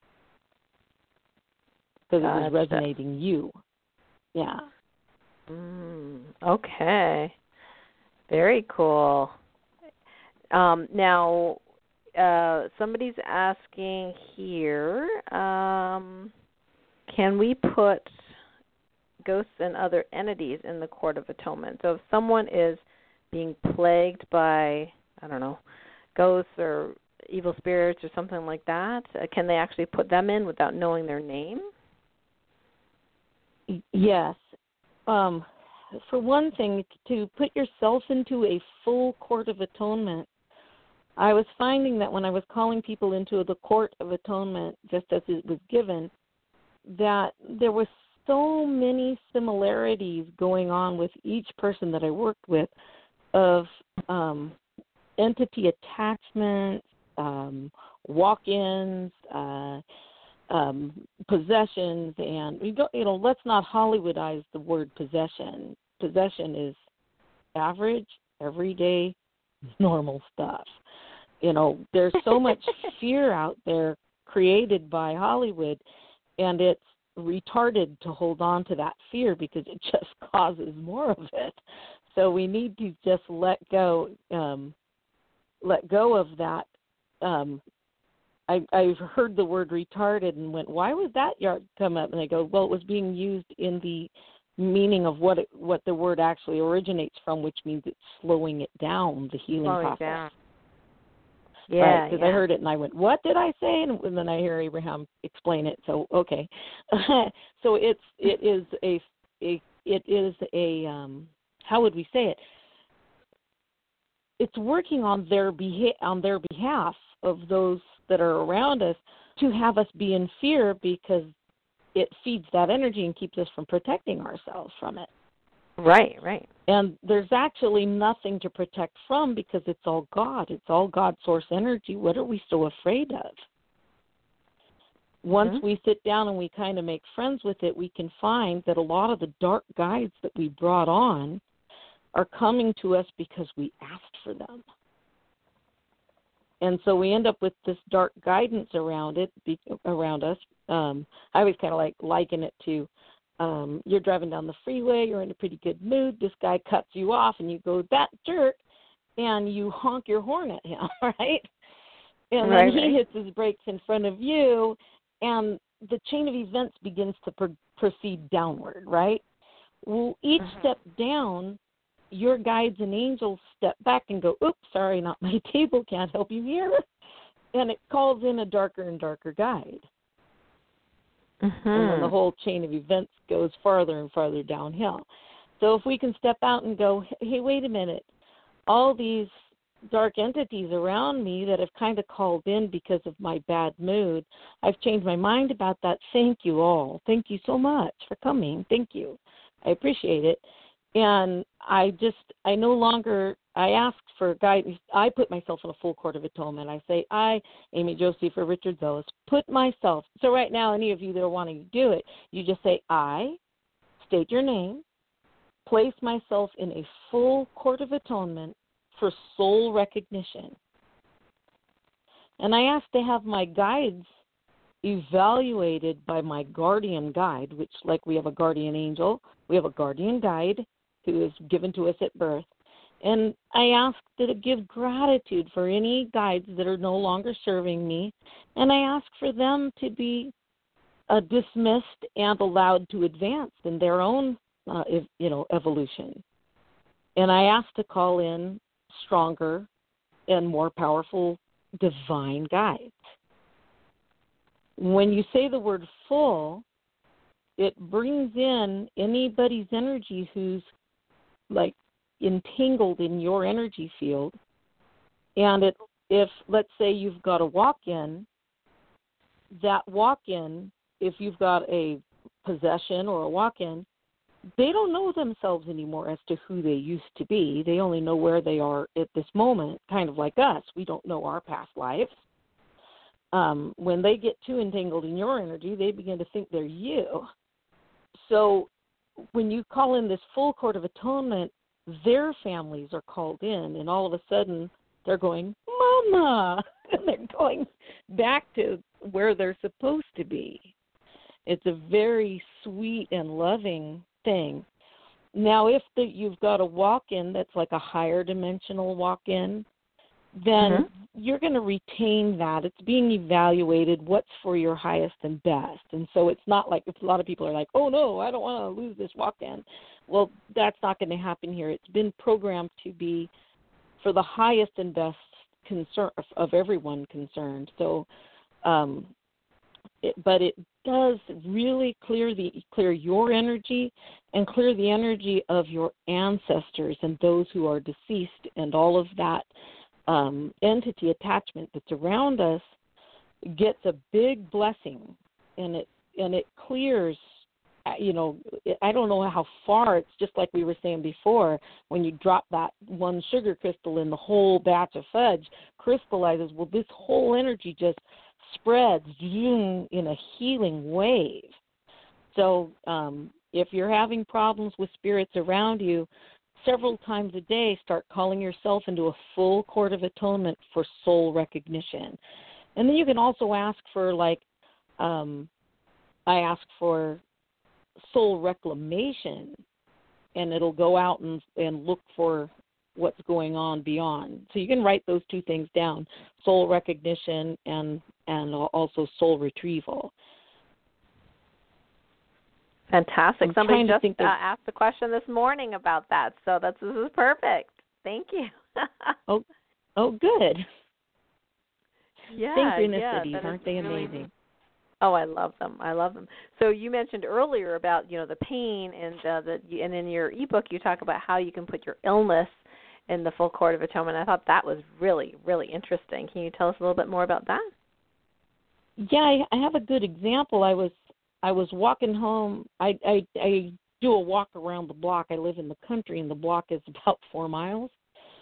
S3: because it was resonating you. Yeah.
S2: Mm, okay. Very cool. Um, now, uh, somebody's asking here, um, can we put ghosts and other entities in the Court of Atonement? So if someone is being plagued by, I don't know, ghosts or evil spirits or something like that, uh, can they actually put them in without knowing their name?
S3: Yes. Um, for one thing, to put yourself into a full Court of Atonement, I was finding that when I was calling people into the Court of Atonement, just as it was given, that there was so many similarities going on with each person that I worked with of um, entity attachments, um, walk-ins, uh, um, possessions, and we don't, you know, let's not Hollywoodize the word possession. Possession is average, everyday, normal stuff. You know, there's so much fear out there created by Hollywood, and it's retarded to hold on to that fear because it just causes more of it. So we need to just let go, um, let go of that. Um, I, I heard the word retarded and went, why would that yard come up? And I go, well, it was being used in the meaning of what it, what the word actually originates from, which means it's slowing it down, the healing
S2: slowing
S3: process.
S2: Down. Yeah,
S3: because
S2: right, yeah.
S3: I heard it and I went, what did I say? And, and then I hear Abraham explain it. So okay, so it's it is a, a it is a um, how would we say it? It's working on their beha- on their behalf of those that are around us to have us be in fear because it feeds that energy and keeps us from protecting ourselves from it.
S2: Right, right.
S3: And there's actually nothing to protect from because it's all God. It's all God source energy. What are we so afraid of? Once mm-hmm. we sit down and we kind of make friends with it, we can find that a lot of the dark guides that we brought on are coming to us because we asked for them. And so we end up with this dark guidance around it, be, around us. Um, I always kind of like liken it to um, you're driving down the freeway, you're in a pretty good mood, this guy cuts you off, and you go, that jerk, and you honk your horn at him, right? And
S2: right,
S3: then he
S2: right.
S3: hits his brakes in front of you, and the chain of events begins to pr- proceed downward, right? Well, each mm-hmm. step down, your guides and angels step back and go, oops, sorry, not my table, can't help you here. And it calls in a darker and darker guide.
S2: Mm-hmm.
S3: And then the whole chain of events goes farther and farther downhill. So if we can step out and go, hey, wait a minute, all these dark entities around me that have kind of called in because of my bad mood, I've changed my mind about that. Thank you all. Thank you so much for coming. Thank you. I appreciate it. And I just, I no longer, I ask for guidance. I put myself in a full Court of Atonement. I say, I, Amy Josie for Richard Zealous, put myself. So right now, any of you that are wanting to do it, you just say, I, state your name, place myself in a full Court of Atonement for soul recognition. And I ask to have my guides evaluated by my guardian guide, which, like we have a guardian angel, we have a guardian guide who is given to us at birth. And I ask to give gratitude for any guides that are no longer serving me, and I ask for them to be uh, dismissed and allowed to advance in their own, uh, ev- you know, evolution. And I ask to call in stronger and more powerful divine guides. When you say the word full, it brings in anybody's energy who's like entangled in your energy field. And it, if, let's say you've got a walk-in, that walk-in, if you've got a possession or a walk-in, they don't know themselves anymore as to who they used to be. They only know where they are at this moment, kind of like us. We don't know our past lives. Um, when they get too entangled in your energy, they begin to think they're you. So when you call in this full court of atonement, their families are called in, and all of a sudden they're going, Mama, and they're going back to where they're supposed to be. It's a very sweet and loving thing. Now, if the, you've got a walk-in that's like a higher dimensional walk-in, then mm-hmm. you're going to retain that. It's being evaluated what's for your highest and best. And so it's not like, a lot of people are like, oh, no, I don't want to lose this walk-in. Well, that's not going to happen here. It's been programmed to be for the highest and best concern of everyone concerned. So, um, it, but it does really clear the clear your energy and clear the energy of your ancestors and those who are deceased, and all of that um, entity attachment that's around us gets a big blessing, and it and it clears. You know, I don't know how far. It's just like we were saying before. When you drop that one sugar crystal in, the whole batch of fudge crystallizes. Well, this whole energy just spreads in a healing wave. So um, if you're having problems with spirits around you, several times a day, start calling yourself into a full court of atonement for soul recognition. And then you can also ask for, like, um, I ask for soul reclamation, and it'll go out and, and look for what's going on beyond. So you can write those two things down, soul recognition and and also soul retrieval.
S2: Fantastic.
S3: I'm
S2: Somebody just uh,
S3: that,
S2: asked a question this morning about that, so that's, this is perfect. Thank you.
S3: oh, oh, good.
S2: Yeah,
S3: Synchronicities,
S2: yeah,
S3: aren't they
S2: really
S3: amazing?
S2: Oh, I love them. I love them. So you mentioned earlier about, you know, the pain, and uh, the, and in your ebook you talk about how you can put your illness in the full court of atonement. I thought that was really, really interesting. Can you tell us a little bit more about that?
S3: Yeah, I, I have a good example. I was I was walking home. I, I I do a walk around the block. I live in the country, and the block is about four miles.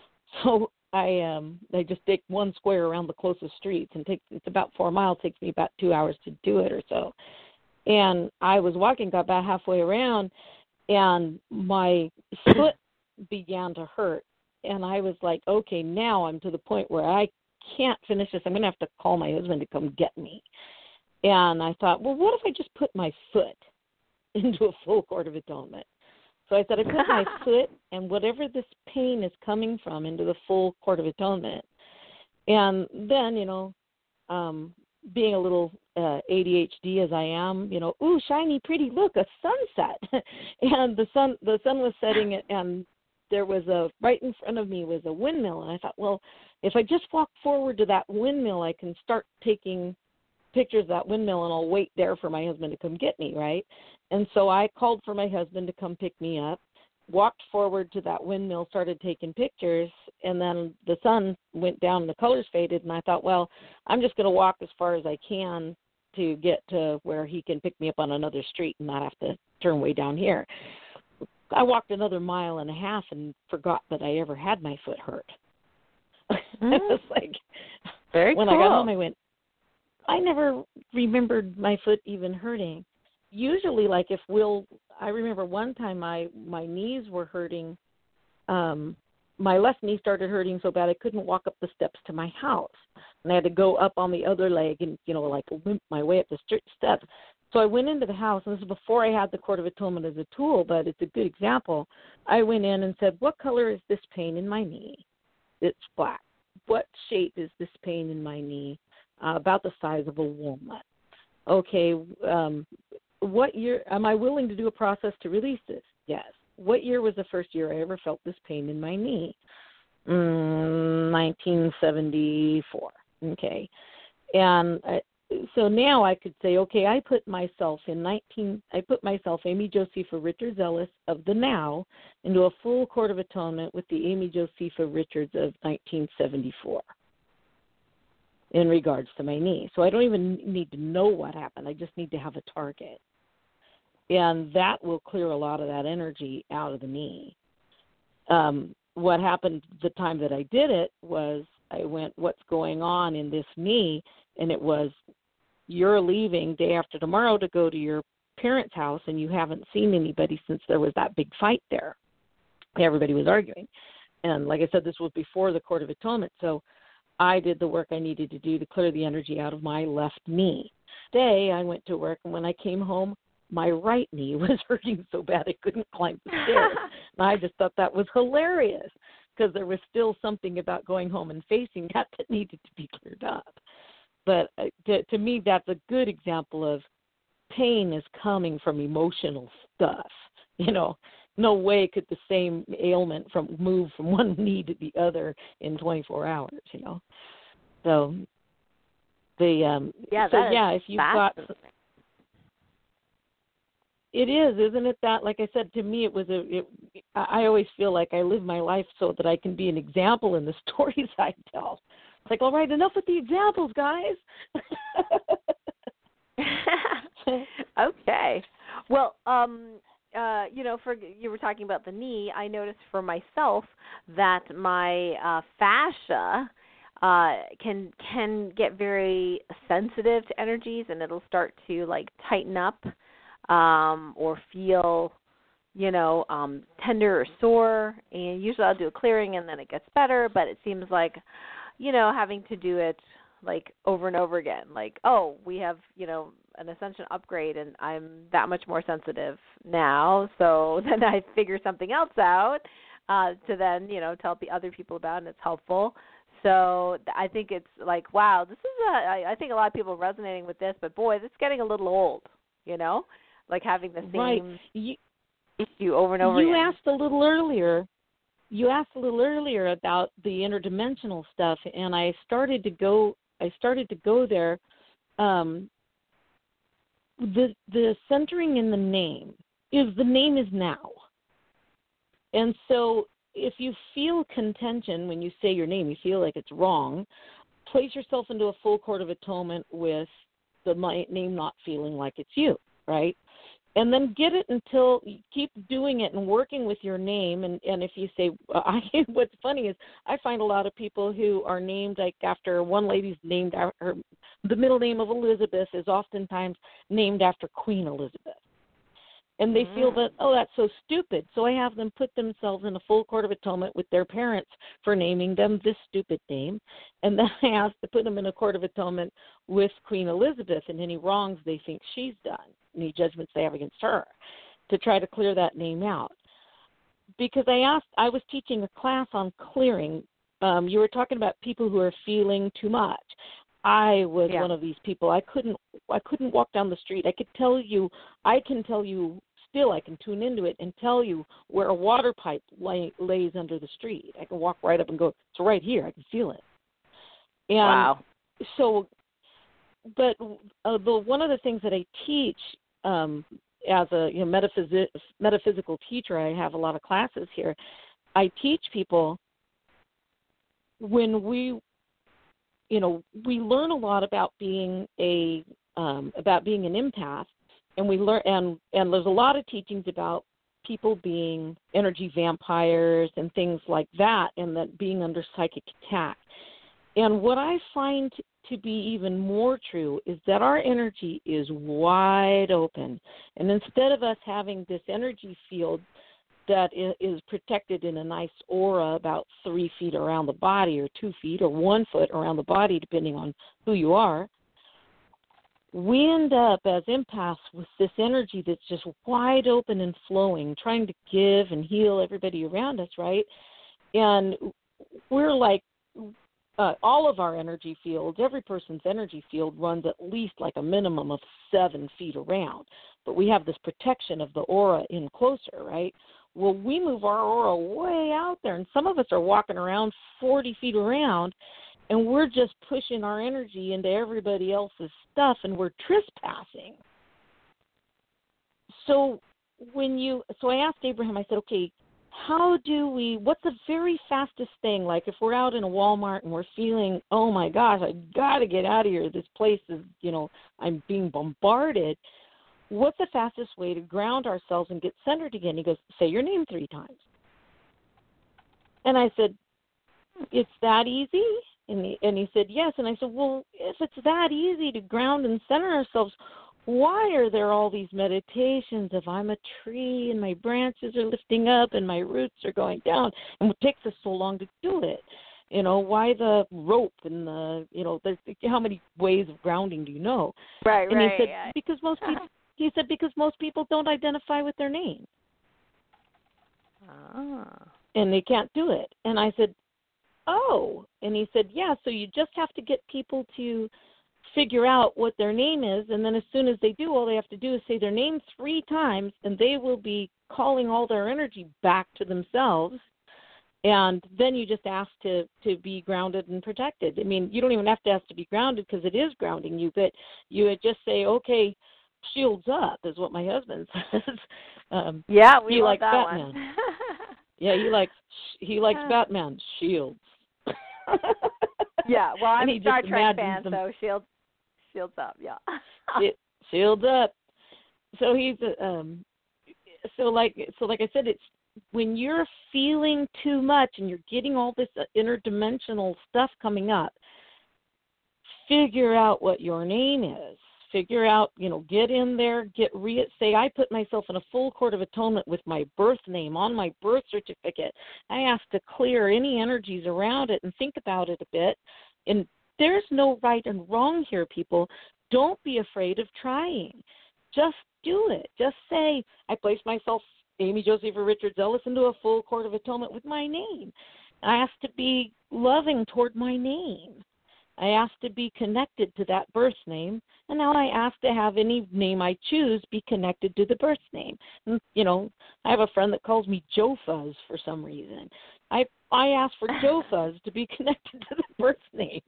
S3: So I um I just take one square around the closest streets, and takes it's about four miles. Takes me about two hours to do it or so. And I was walking, got about halfway around, and my foot began to hurt. And I was like, okay, now I'm to the point where I can't finish this. I'm going to have to call my husband to come get me. And I thought, well, what if I just put my foot into a full court of atonement? So I said, I put my foot and whatever this pain is coming from into the full court of atonement. And then, you know, um, being a little uh, A D H D as I am, you know, ooh, shiny, pretty, look, a sunset. And the sun, the sun was setting, and there was a, right in front of me was a windmill. And I thought, well, if I just walk forward to that windmill, I can start taking pictures of that windmill, and I'll wait there for my husband to come get me, right? And so I called for my husband to come pick me up, walked forward to that windmill, started taking pictures, and then the sun went down and the colors faded, and I thought, well, I'm just going to walk as far as I can to get to where he can pick me up on another street and not have to turn way down here. I walked another mile and a half and forgot that I ever had my foot hurt.
S2: Mm.
S3: It was like,
S2: very
S3: when
S2: cool.
S3: I got home, I went, I never remembered my foot even hurting. Usually, like if Will, I remember one time my, my knees were hurting. Um, my left knee started hurting so bad I couldn't walk up the steps to my house. And I had to go up on the other leg and, you know, like limp my way up the steps. So I went into the house, and this is before I had the Court of Atonement as a tool, but it's a good example. I went in and said, what color is this pain in my knee? It's black. What shape is this pain in my knee? Uh, about the size of a walnut. Okay, um, what year, am I willing to do a process to release this? Yes. What year was the first year I ever felt this pain in my knee? Mm, nineteen seventy-four. Okay. And I, so now I could say, okay, I put myself in nineteen. I put myself, Amy Josepha Richards Ellis of the now, into a full court of atonement with the Amy Josepha Richards of nineteen seventy-four in regards to my knee. So I don't even need to know what happened. I just need to have a target. and that will clear a lot of that energy out of the knee. Um, what happened the time that I did it was I went, what's going on in this knee? And it was, you're leaving day after tomorrow to go to your parents' house, and you haven't seen anybody since there was that big fight there. Everybody was arguing. And like I said, this was before the Court of Atonement, so I did the work I needed to do to clear the energy out of my left knee. Today, I went to work, and when I came home, my right knee was hurting so bad I couldn't climb the stairs. And I just thought that was hilarious because there was still something about going home and facing that that needed to be cleared up. But uh, to, to me, that's a good example of pain is coming from emotional stuff. You know, no way could the same ailment from move from one knee to the other in twenty-four hours, you know. So, the um,
S2: yeah,
S3: so yeah, if you've got, it is, isn't it? That, like I said, to me, it was a. It, I always feel like I live my life so that I can be an example in the stories I tell. It's like, all right, enough with the examples, guys.
S2: Okay. Well, um, uh, you know, for you were talking about the knee. I noticed for myself that my uh, fascia uh, can can get very sensitive to energies, and it'll start to like tighten up um, or feel, you know, um, tender or sore. And usually I'll do a clearing, and then it gets better. But it seems like, you know, having to do it like over and over again, like, oh, we have, you know, an Ascension upgrade and I'm that much more sensitive now. So then I figure something else out uh, to then, you know, tell the other people about, and it's helpful. So I think it's like, wow, this is a, I, I think a lot of people are resonating with this, but boy, this is getting a little old, you know, like having the same
S3: right. you,
S2: issue over and over
S3: you
S2: again.
S3: You asked a little earlier, you asked a little earlier about the interdimensional stuff, and I started to go, I started to go there. Um, the the centering in the name is the name is now. And so if you feel contention when you say your name, you feel like it's wrong, place yourself into a full court of atonement with the name not feeling like it's you, right? And then get it until you keep doing it and working with your name. And, and if you say, uh, I, what's funny is I find a lot of people who are named like after, one lady's named after, her, the middle name of Elizabeth is oftentimes named after Queen Elizabeth. And they mm. feel that, oh, that's so stupid. So I have them put themselves in a full court of atonement with their parents for naming them this stupid name. And then I ask to put them in a court of atonement with Queen Elizabeth and any wrongs they think she's done, any judgments they have against her, to try to clear that name out. Because I asked, I was teaching a class on clearing. Um, you were talking about people who are feeling too much. I was yeah. one of these people. I couldn't, I couldn't walk down the street. I could tell you, I can tell you still, I can tune into it and tell you where a water pipe lay, lays under the street. I can walk right up and go, it's right here. I can feel it. And
S2: wow.
S3: So, but uh, the, one of the things that I teach um, as a you know, metaphysi- metaphysical teacher, I have a lot of classes here. I teach people when we, you know, we learn a lot about being a um, about being an empath, and we learn and and there's a lot of teachings about people being energy vampires and things like that, and that being under psychic attack. And what I find to be even more true is that our energy is wide open. And instead of us having this energy field that is protected in a nice aura about three feet around the body or two feet or one foot around the body, depending on who you are, we end up as empaths with this energy that's just wide open and flowing, trying to give and heal everybody around us, right? And we're like, Uh, all of our energy fields, every person's energy field runs at least like a minimum of seven feet around. But we have this protection of the aura in closer, right? Well, we move our aura way out there, and some of us are walking around forty feet around, and we're just pushing our energy into everybody else's stuff, and we're trespassing. So when you, so I asked Abraham, I said, okay, how do we, what's the very fastest thing, like if we're out in a Walmart and we're feeling, oh my gosh, I got to get out of here, this place is, you know, I'm being bombarded. what's the fastest way to ground ourselves and get centered again? He goes, say your name three times. And I said, it's that easy? And he, and he said, yes. And I said, well, if it's that easy to ground and center ourselves, why are there all these meditations if I'm a tree and my branches are lifting up and my roots are going down? And it takes us so long to do it. You know, why the rope and the, you know, there's, how many ways of grounding do you know?
S2: Right,
S3: and
S2: right.
S3: he said, yeah. because most people, he said, because most people don't identify with their name.
S2: Ah.
S3: And they can't do it. And I said, oh. And he said, yeah, so you just have to get people to figure out what their name is, and then as soon as they do, all they have to do is say their name three times, and they will be calling all their energy back to themselves. And then you just ask to, to be grounded and protected. I mean, you don't even have to ask to be grounded because it is grounding you, but you would just say, okay, shields up, is what my husband says. Um,
S2: yeah, we
S3: he
S2: love
S3: likes
S2: that
S3: Batman.
S2: one.
S3: yeah, he likes he likes Batman, shields.
S2: yeah, well, I'm a Star Trek fan,
S3: them.
S2: so shields, shields up, yeah.
S3: it, shields up. So he's um, so like so like I said, it's when you're feeling too much and you're getting all this interdimensional stuff coming up, figure out what your name is. Figure out, you know, get in there, get re say, I put myself in a full court of atonement with my birth name on my birth certificate. I have to clear any energies around it and think about it a bit. And there's no right and wrong here, people. Don't be afraid of trying. Just do it. Just say, I place myself, Amy Josepha Richards Ellis, into a full court of atonement with my name. I have to be loving toward my name. I ask to be connected to that birth name, and now I ask to have any name I choose be connected to the birth name. And, you know, I have a friend that calls me Joe Fuzz for some reason. I I ask for Joe Fuzz to be connected to the birth name.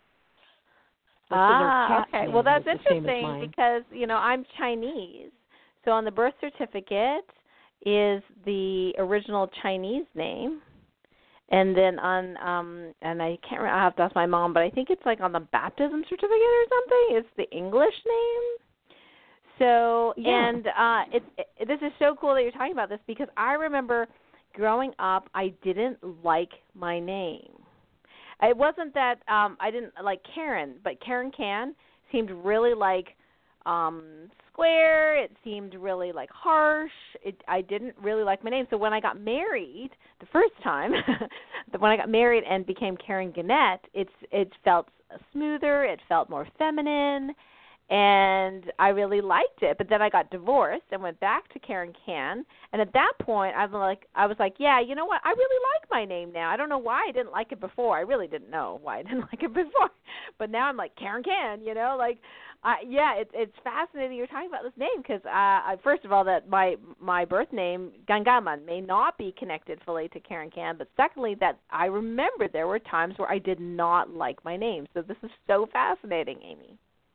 S2: Ah, okay. Well, that's interesting because, you know, I'm Chinese. So on the birth certificate is the original Chinese name. And then on, um, and I can't remember, I have to ask my mom, but I think it's like on the baptism certificate or something. It's the English name. So,
S3: yeah.
S2: and uh, it, it, this is so cool that you're talking about this because I remember growing up, I didn't like my name. It wasn't that um, I didn't like Karen, but Karen Can seemed really like um, square. It seemed really like harsh. It, I didn't really like my name. So when I got married the first time, when I got married and became Karen Gannett, it's it felt smoother. It felt more feminine. And I really liked it, but then I got divorced and went back to Karen Can. And at that point, I was like, I was like, yeah, you know what? I really like my name now. I don't know why I didn't like it before. I really didn't know why I didn't like it before, but now I'm like Karen Can. You know, like, I, yeah, it's it's fascinating you're talking about this name because, uh, I, first of all, that my my birth name Gangaman may not be connected fully to Karen Can, but secondly, that I remember there were times where I did not like my name. So this is so fascinating, Amy.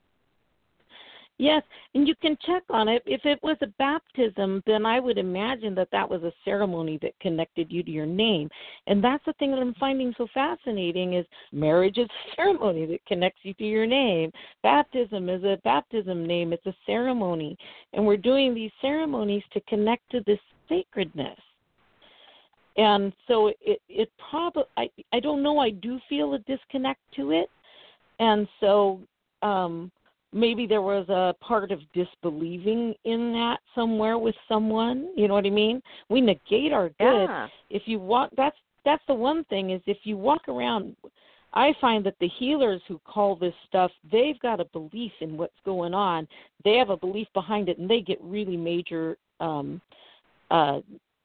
S3: Yes, and you can check on it. If it was a baptism, then I would imagine that that was a ceremony that connected you to your name. And that's the thing that I'm finding so fascinating is marriage is a ceremony that connects you to your name. Baptism is a baptism name. It's a ceremony. And we're doing these ceremonies to connect to this sacredness. And so it, it probably, I, I don't know, I do feel a disconnect to it. And so, um, maybe there was a part of disbelieving in that somewhere with someone. You know what I mean? We negate our good.
S2: Yeah.
S3: If you walk, that's that's the one thing is if you walk around. I find that the healers who call this stuff, they've got a belief in what's going on. They have a belief behind it, and they get really major um, uh,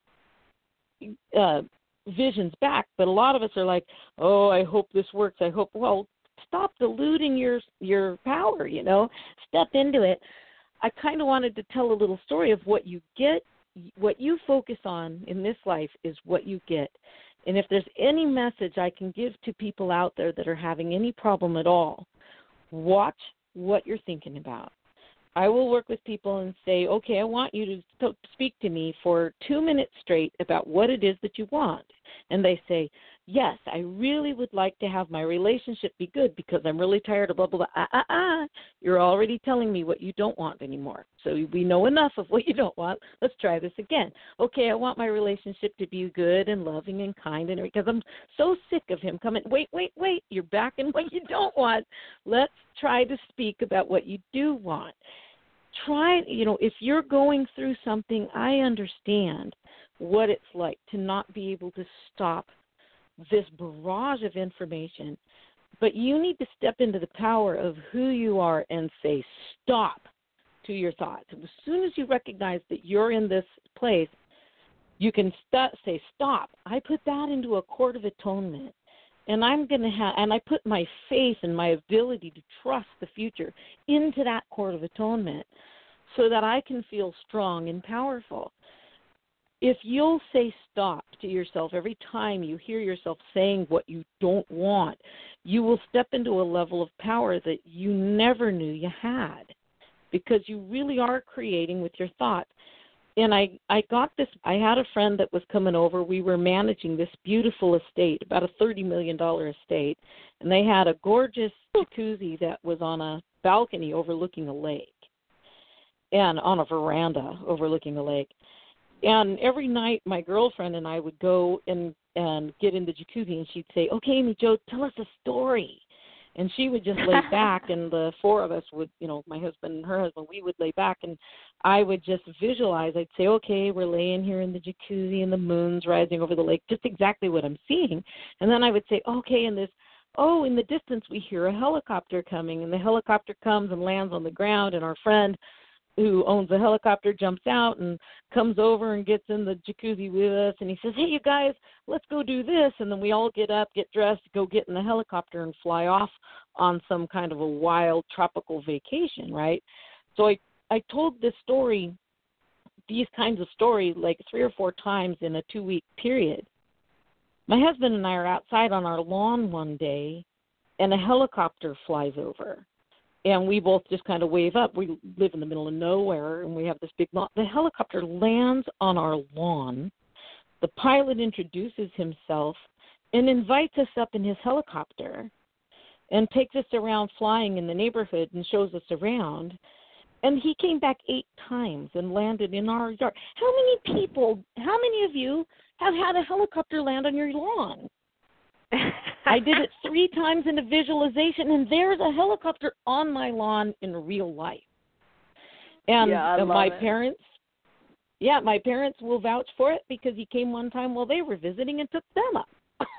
S3: uh, visions back. But a lot of us are like, oh, I hope this works. I hope. Well, stop diluting your your power, you know. Step into it. I kind of wanted to tell a little story of what you get, what you focus on in this life is what you get. And if there's any message I can give to people out there that are having any problem at all, watch what you're thinking about. I will work with people and say, okay, I want you to speak to me for two minutes straight about what it is that you want. And they say, yes, I really would like to have my relationship be good because I'm really tired of blah, blah, blah. Ah, ah, ah. You're already telling me what you don't want anymore. So we know enough of what you don't want. Let's try this again. Okay, I want my relationship to be good and loving and kind, and because I'm so sick of him coming, wait, wait, wait, you're back in what you don't want. Let's try to speak about what you do want. Try, you know, if you're going through something, I understand what it's like to not be able to stop this barrage of information, but you need to step into the power of who you are and say stop to your thoughts. As soon as you recognize that you're in this place, you can st- say stop. I put that into a court of atonement, and I'm going to have, and I put my faith and my ability to trust the future into that court of atonement so that I can feel strong and powerful. If you'll say stop to yourself every time you hear yourself saying what you don't want, you will step into a level of power that you never knew you had, because you really are creating with your thoughts. And I, I got this, I had a friend that was coming over. We were managing this beautiful estate, about a thirty million dollars estate, and they had a gorgeous jacuzzi that was on a balcony overlooking a lake, and on a veranda overlooking a lake. And every night my girlfriend and I would go and, and get in the jacuzzi, and she'd say, okay, Amy Jo, tell us a story. And she would just lay back, and the four of us would, you know, my husband and her husband, we would lay back, and I would just visualize. I'd say, okay, we're laying here in the jacuzzi, and the moon's rising over the lake, just exactly what I'm seeing. And then I would say, okay, and this, oh, in the distance we hear a helicopter coming, and the helicopter comes and lands on the ground, and our friend who owns the helicopter jumps out and comes over and gets in the jacuzzi with us, and he says, hey, you guys, let's go do this. And then we all get up, get dressed, go get in the helicopter and fly off on some kind of a wild tropical vacation, right? So I, I told this story, these kinds of stories, like three or four times in a two-week period. My husband and I are outside on our lawn one day, and a helicopter flies over. And we both just kind of wave up. We live in the middle of nowhere, and we have this big lawn. The helicopter lands on our lawn. The pilot introduces himself and invites us up in his helicopter and takes us around flying in the neighborhood and shows us around. And he came back eight times and landed in our yard. How many people, how many of you have had a helicopter land on your lawn? I did it three times in a visualization, and there's a helicopter on my lawn in real life. And
S2: yeah, I
S3: my
S2: love it.
S3: parents, yeah, my parents will vouch for it because he came one time while they were visiting and took them up.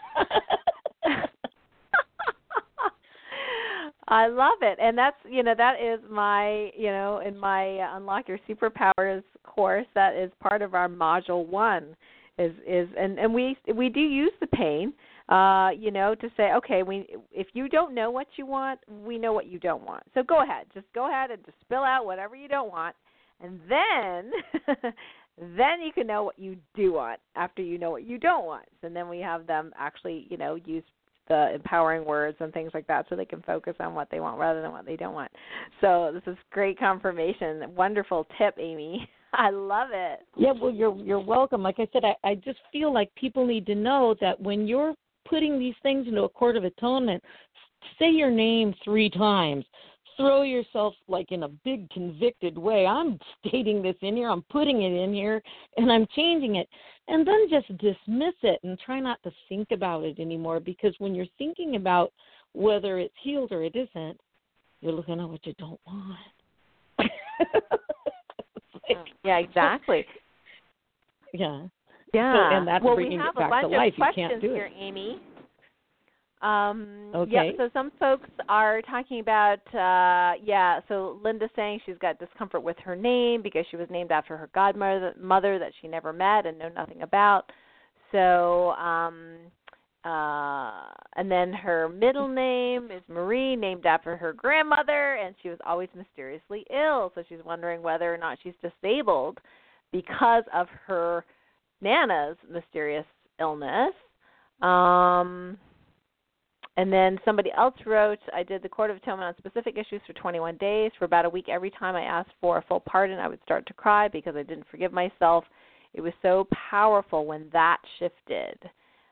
S2: I love it. And that's, you know, that is my, you know, in my uh, Unlock Your Superpowers course, that is part of our module one is, is and, and we we do use the pain. Uh, you know, to say, okay, we if you don't know what you want, we know what you don't want. So go ahead. Just go ahead and just spill out whatever you don't want. And then then you can know what you do want after you know what you don't want. And then we have them actually, you know, use the empowering words and things like that so they can focus on what they want rather than what they don't want. So this is great confirmation. Wonderful tip, Amy. I love it.
S3: Yeah, well, you're you're welcome. Like I said, I, I just feel like people need to know that when you're putting these things into a court of atonement, say your name three times. Throw yourself like in a big convicted way. I'm stating this in here. I'm putting it in here, and I'm changing it. And then just dismiss it and try not to think about it anymore, because when you're thinking about whether it's healed or it isn't, you're looking at what you don't want. like,
S2: yeah, exactly.
S3: Yeah.
S2: Yeah.
S3: So, and that's
S2: well,
S3: bringing
S2: we have
S3: it back
S2: a bunch
S3: to life.
S2: of
S3: You
S2: questions
S3: can't do
S2: here,
S3: it.
S2: Amy. Um,
S3: okay.
S2: Yeah, so some folks are talking about, uh, yeah, so Linda's saying she's got discomfort with her name because she was named after her godmother mother that she never met and know nothing about. So, um, uh, and then her middle name is Marie, named after her grandmother, and she was always mysteriously ill. So she's wondering whether or not she's disabled because of her Nana's mysterious illness. Um, and then somebody else wrote, I did the Court of Atonement on specific issues for twenty-one days. For about a week, every time I asked for a full pardon, I would start to cry because I didn't forgive myself. It was so powerful when that shifted.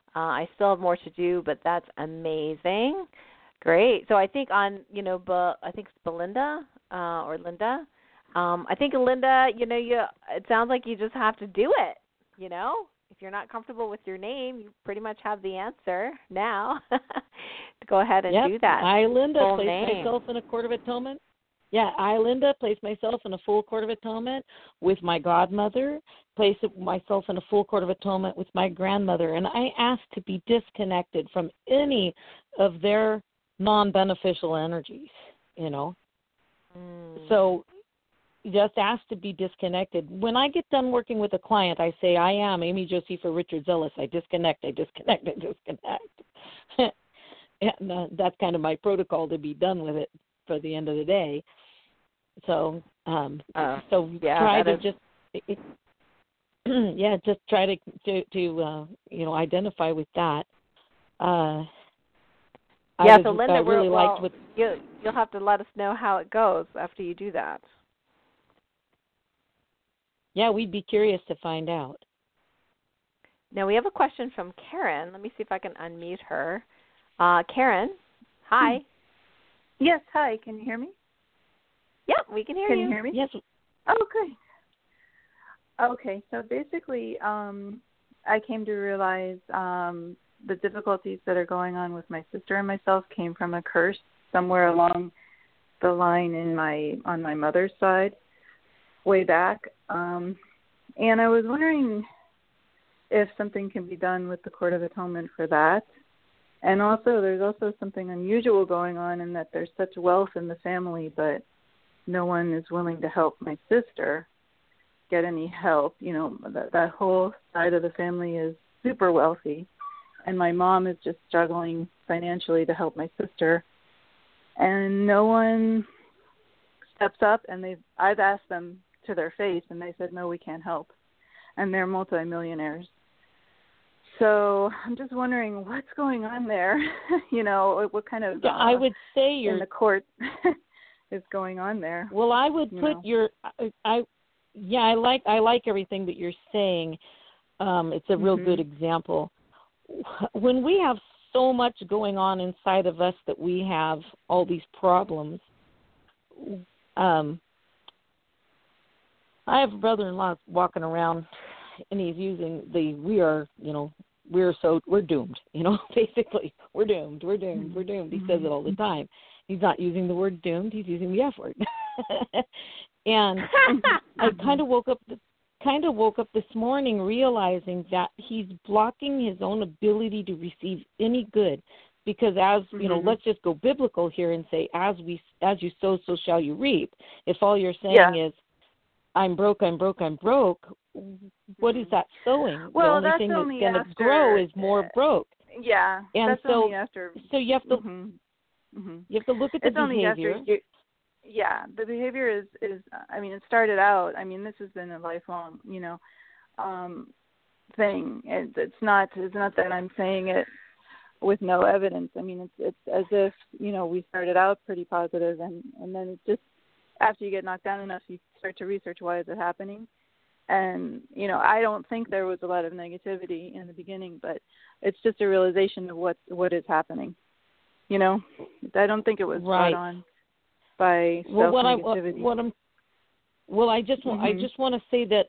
S2: Uh, I still have more to do, but that's amazing. Great. So I think on, you know, Be, I think it's Belinda uh, or Linda. Um, I think Linda, you know, you it sounds like you just have to do it. You know, if you're not comfortable with your name, you pretty much have the answer now to go ahead and
S3: yep.
S2: do that.
S3: I, Linda,
S2: Full
S3: place
S2: name.
S3: myself in a court of atonement. Yeah, I, Linda, place myself in a full court of atonement with my godmother, place myself in a full court of atonement with my grandmother, and I ask to be disconnected from any of their non-beneficial energies, you know.
S2: Mm.
S3: So just ask to be disconnected. When I get done working with a client, I say, I am Amy Josepha Richards Ellis. I disconnect, I disconnect, I disconnect. And uh, that's kind of my protocol to be done with it for the end of the day. So, um,
S2: uh,
S3: so
S2: yeah,
S3: try to
S2: is...
S3: just, it, yeah, just try to to, to uh, you know, identify with that. Uh,
S2: yeah,
S3: I
S2: so
S3: was,
S2: Linda,
S3: uh, really
S2: well,
S3: liked what
S2: you, you'll have to let us know how it goes after you do that.
S3: Yeah, we'd be curious to find out.
S2: Now we have a question from Karen. Let me see if I can unmute her. Uh, Karen, hi.
S4: Yes, hi. Can you hear me?
S2: Yep, we can hear
S4: can
S2: you.
S4: Can you hear me?
S3: Yes.
S4: Oh, good. Okay, so basically, um, I came to realize um, the difficulties that are going on with my sister and myself came from a curse somewhere along the line in my on my mother's side, way back. Um, and I was wondering if something can be done with the Court of Atonement for that. And also, there's also something unusual going on in that there's such wealth in the family, but no one is willing to help my sister get any help. You know, that, that whole side of the family is super wealthy, and my mom is just struggling financially to help my sister. And no one steps up, and they've I've asked them to their face, and they said, no, we can't help. And they're multimillionaires. So I'm just wondering what's going on there. you know, what kind of
S3: yeah,
S4: uh,
S3: I would say you're
S4: in the court is going on there.
S3: Well, I would
S4: you
S3: put
S4: know.
S3: your I, I yeah, I like I like everything that you're saying. Um, it's a real
S4: mm-hmm.
S3: good example. When we have so much going on inside of us that we have all these problems, um, I have a brother-in-law walking around, and he's using the we are, you know, we're so we're doomed, you know, basically we're doomed, we're doomed, we're doomed. He
S4: mm-hmm.
S3: says it all the time. He's not using the word doomed; he's using the F word. And I kind of woke up, kind of woke up this morning realizing that he's blocking his own ability to receive any good, because as you know,
S4: mm-hmm.
S3: let's just go biblical here and say, as we as you sow, so shall you reap. If all you're saying
S4: yeah.
S3: is, I'm broke, I'm broke, I'm broke, what is that sowing?
S4: Well,
S3: the only
S4: that's
S3: thing
S4: only
S3: that's going to
S4: after,
S3: grow is more broke.
S4: Yeah,
S3: and
S4: that's
S3: so
S4: only after.
S3: so you have to
S4: mm-hmm. Mm-hmm.
S3: you have to look at the
S4: it's
S3: behavior.
S4: Only after you, yeah, the behavior is is. I mean, it started out. I mean, this has been a lifelong, you know, um, thing. It, it's not. It's not that I'm saying it with no evidence. I mean, it's it's as if, you know, we started out pretty positive, and and then it just, after you get knocked down enough, you start to research why is it happening. And, you know, I don't think there was a lot of negativity in the beginning, but it's just a realization of what what is happening. You know, I don't think it was
S3: right.
S4: brought on by
S3: well, what I
S4: self-negativity.
S3: what I'm well, I just
S4: mm-hmm.
S3: I just want to say that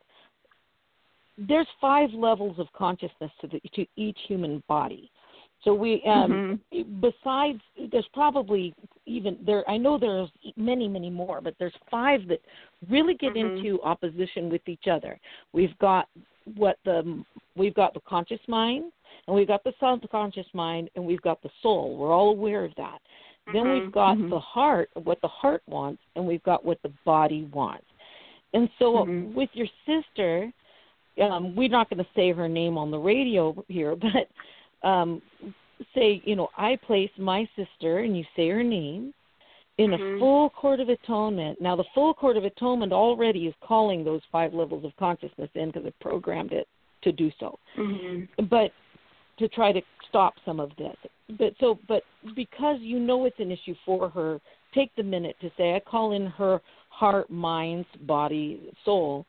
S3: there's five levels of consciousness to the, to each human body. So we, um, mm-hmm. besides, there's probably even there. I know there's many, many more, but there's five that really get
S4: mm-hmm.
S3: into opposition with each other. We've got what the we've got the conscious mind, and we've got the subconscious mind, and we've got the soul. We're all aware of that. Mm-hmm. Then we've got mm-hmm. the heart, what the heart wants, and we've got what the body wants. And so mm-hmm. with your sister, um, we're not going to say her name on the radio here, but. Um, say, you know, I place my sister, and you say her name, in
S4: mm-hmm.
S3: a full court of atonement. Now, the full court of atonement already is calling those five levels of consciousness in because it programmed it to do so.
S4: Mm-hmm.
S3: But to try to stop some of this. But so, but because you know it's an issue for her, take the minute to say, I call in her heart, mind, body, soul,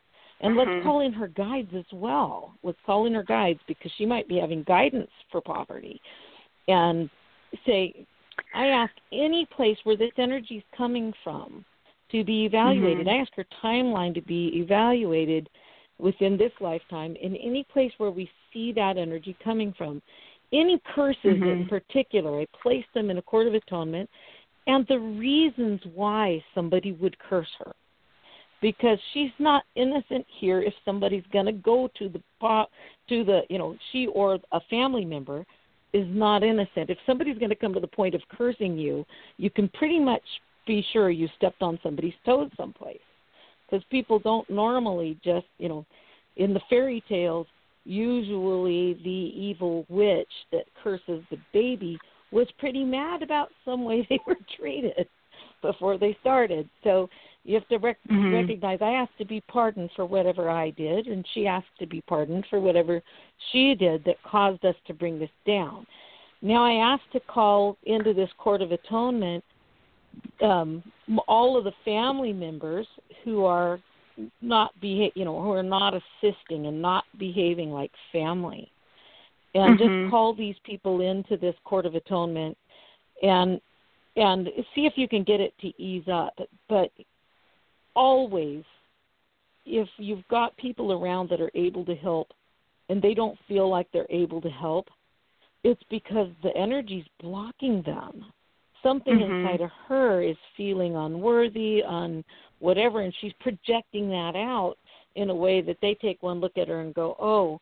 S3: And
S4: Mm-hmm.
S3: let's call in her guides as well. Let's call in her guides because she might be having guidance for poverty. And say, I ask any place where this energy is coming from to be evaluated.
S4: Mm-hmm.
S3: I ask her timeline to be evaluated within this lifetime in any place where we see that energy coming from. Any curses
S4: Mm-hmm.
S3: in particular, I place them in a court of atonement, and the reasons why somebody would curse her. Because she's not innocent here if somebody's going to go to the, to the, you know, she or a family member is not innocent. If somebody's going to come to the point of cursing you, you can pretty much be sure you stepped on somebody's toes someplace. Because people don't normally just, you know, in the fairy tales, usually the evil witch that curses the baby was pretty mad about some way they were treated before they started. So you have to rec-
S4: mm-hmm.
S3: recognize I asked to be pardoned for whatever I did, and she asked to be pardoned for whatever she did that caused us to bring this down. Now I asked to call into this court of atonement um, all of the family members who are not beha- you know, who are not assisting and not behaving like family, and
S4: mm-hmm.
S3: just call these people into this court of atonement, and and see if you can get it to ease up. But always, if you've got people around that are able to help, and they don't feel like they're able to help, it's because the energy's blocking them. Something
S4: mm-hmm.
S3: inside of her is feeling unworthy, un whatever, and she's projecting that out in a way that they take one look at her and go, oh,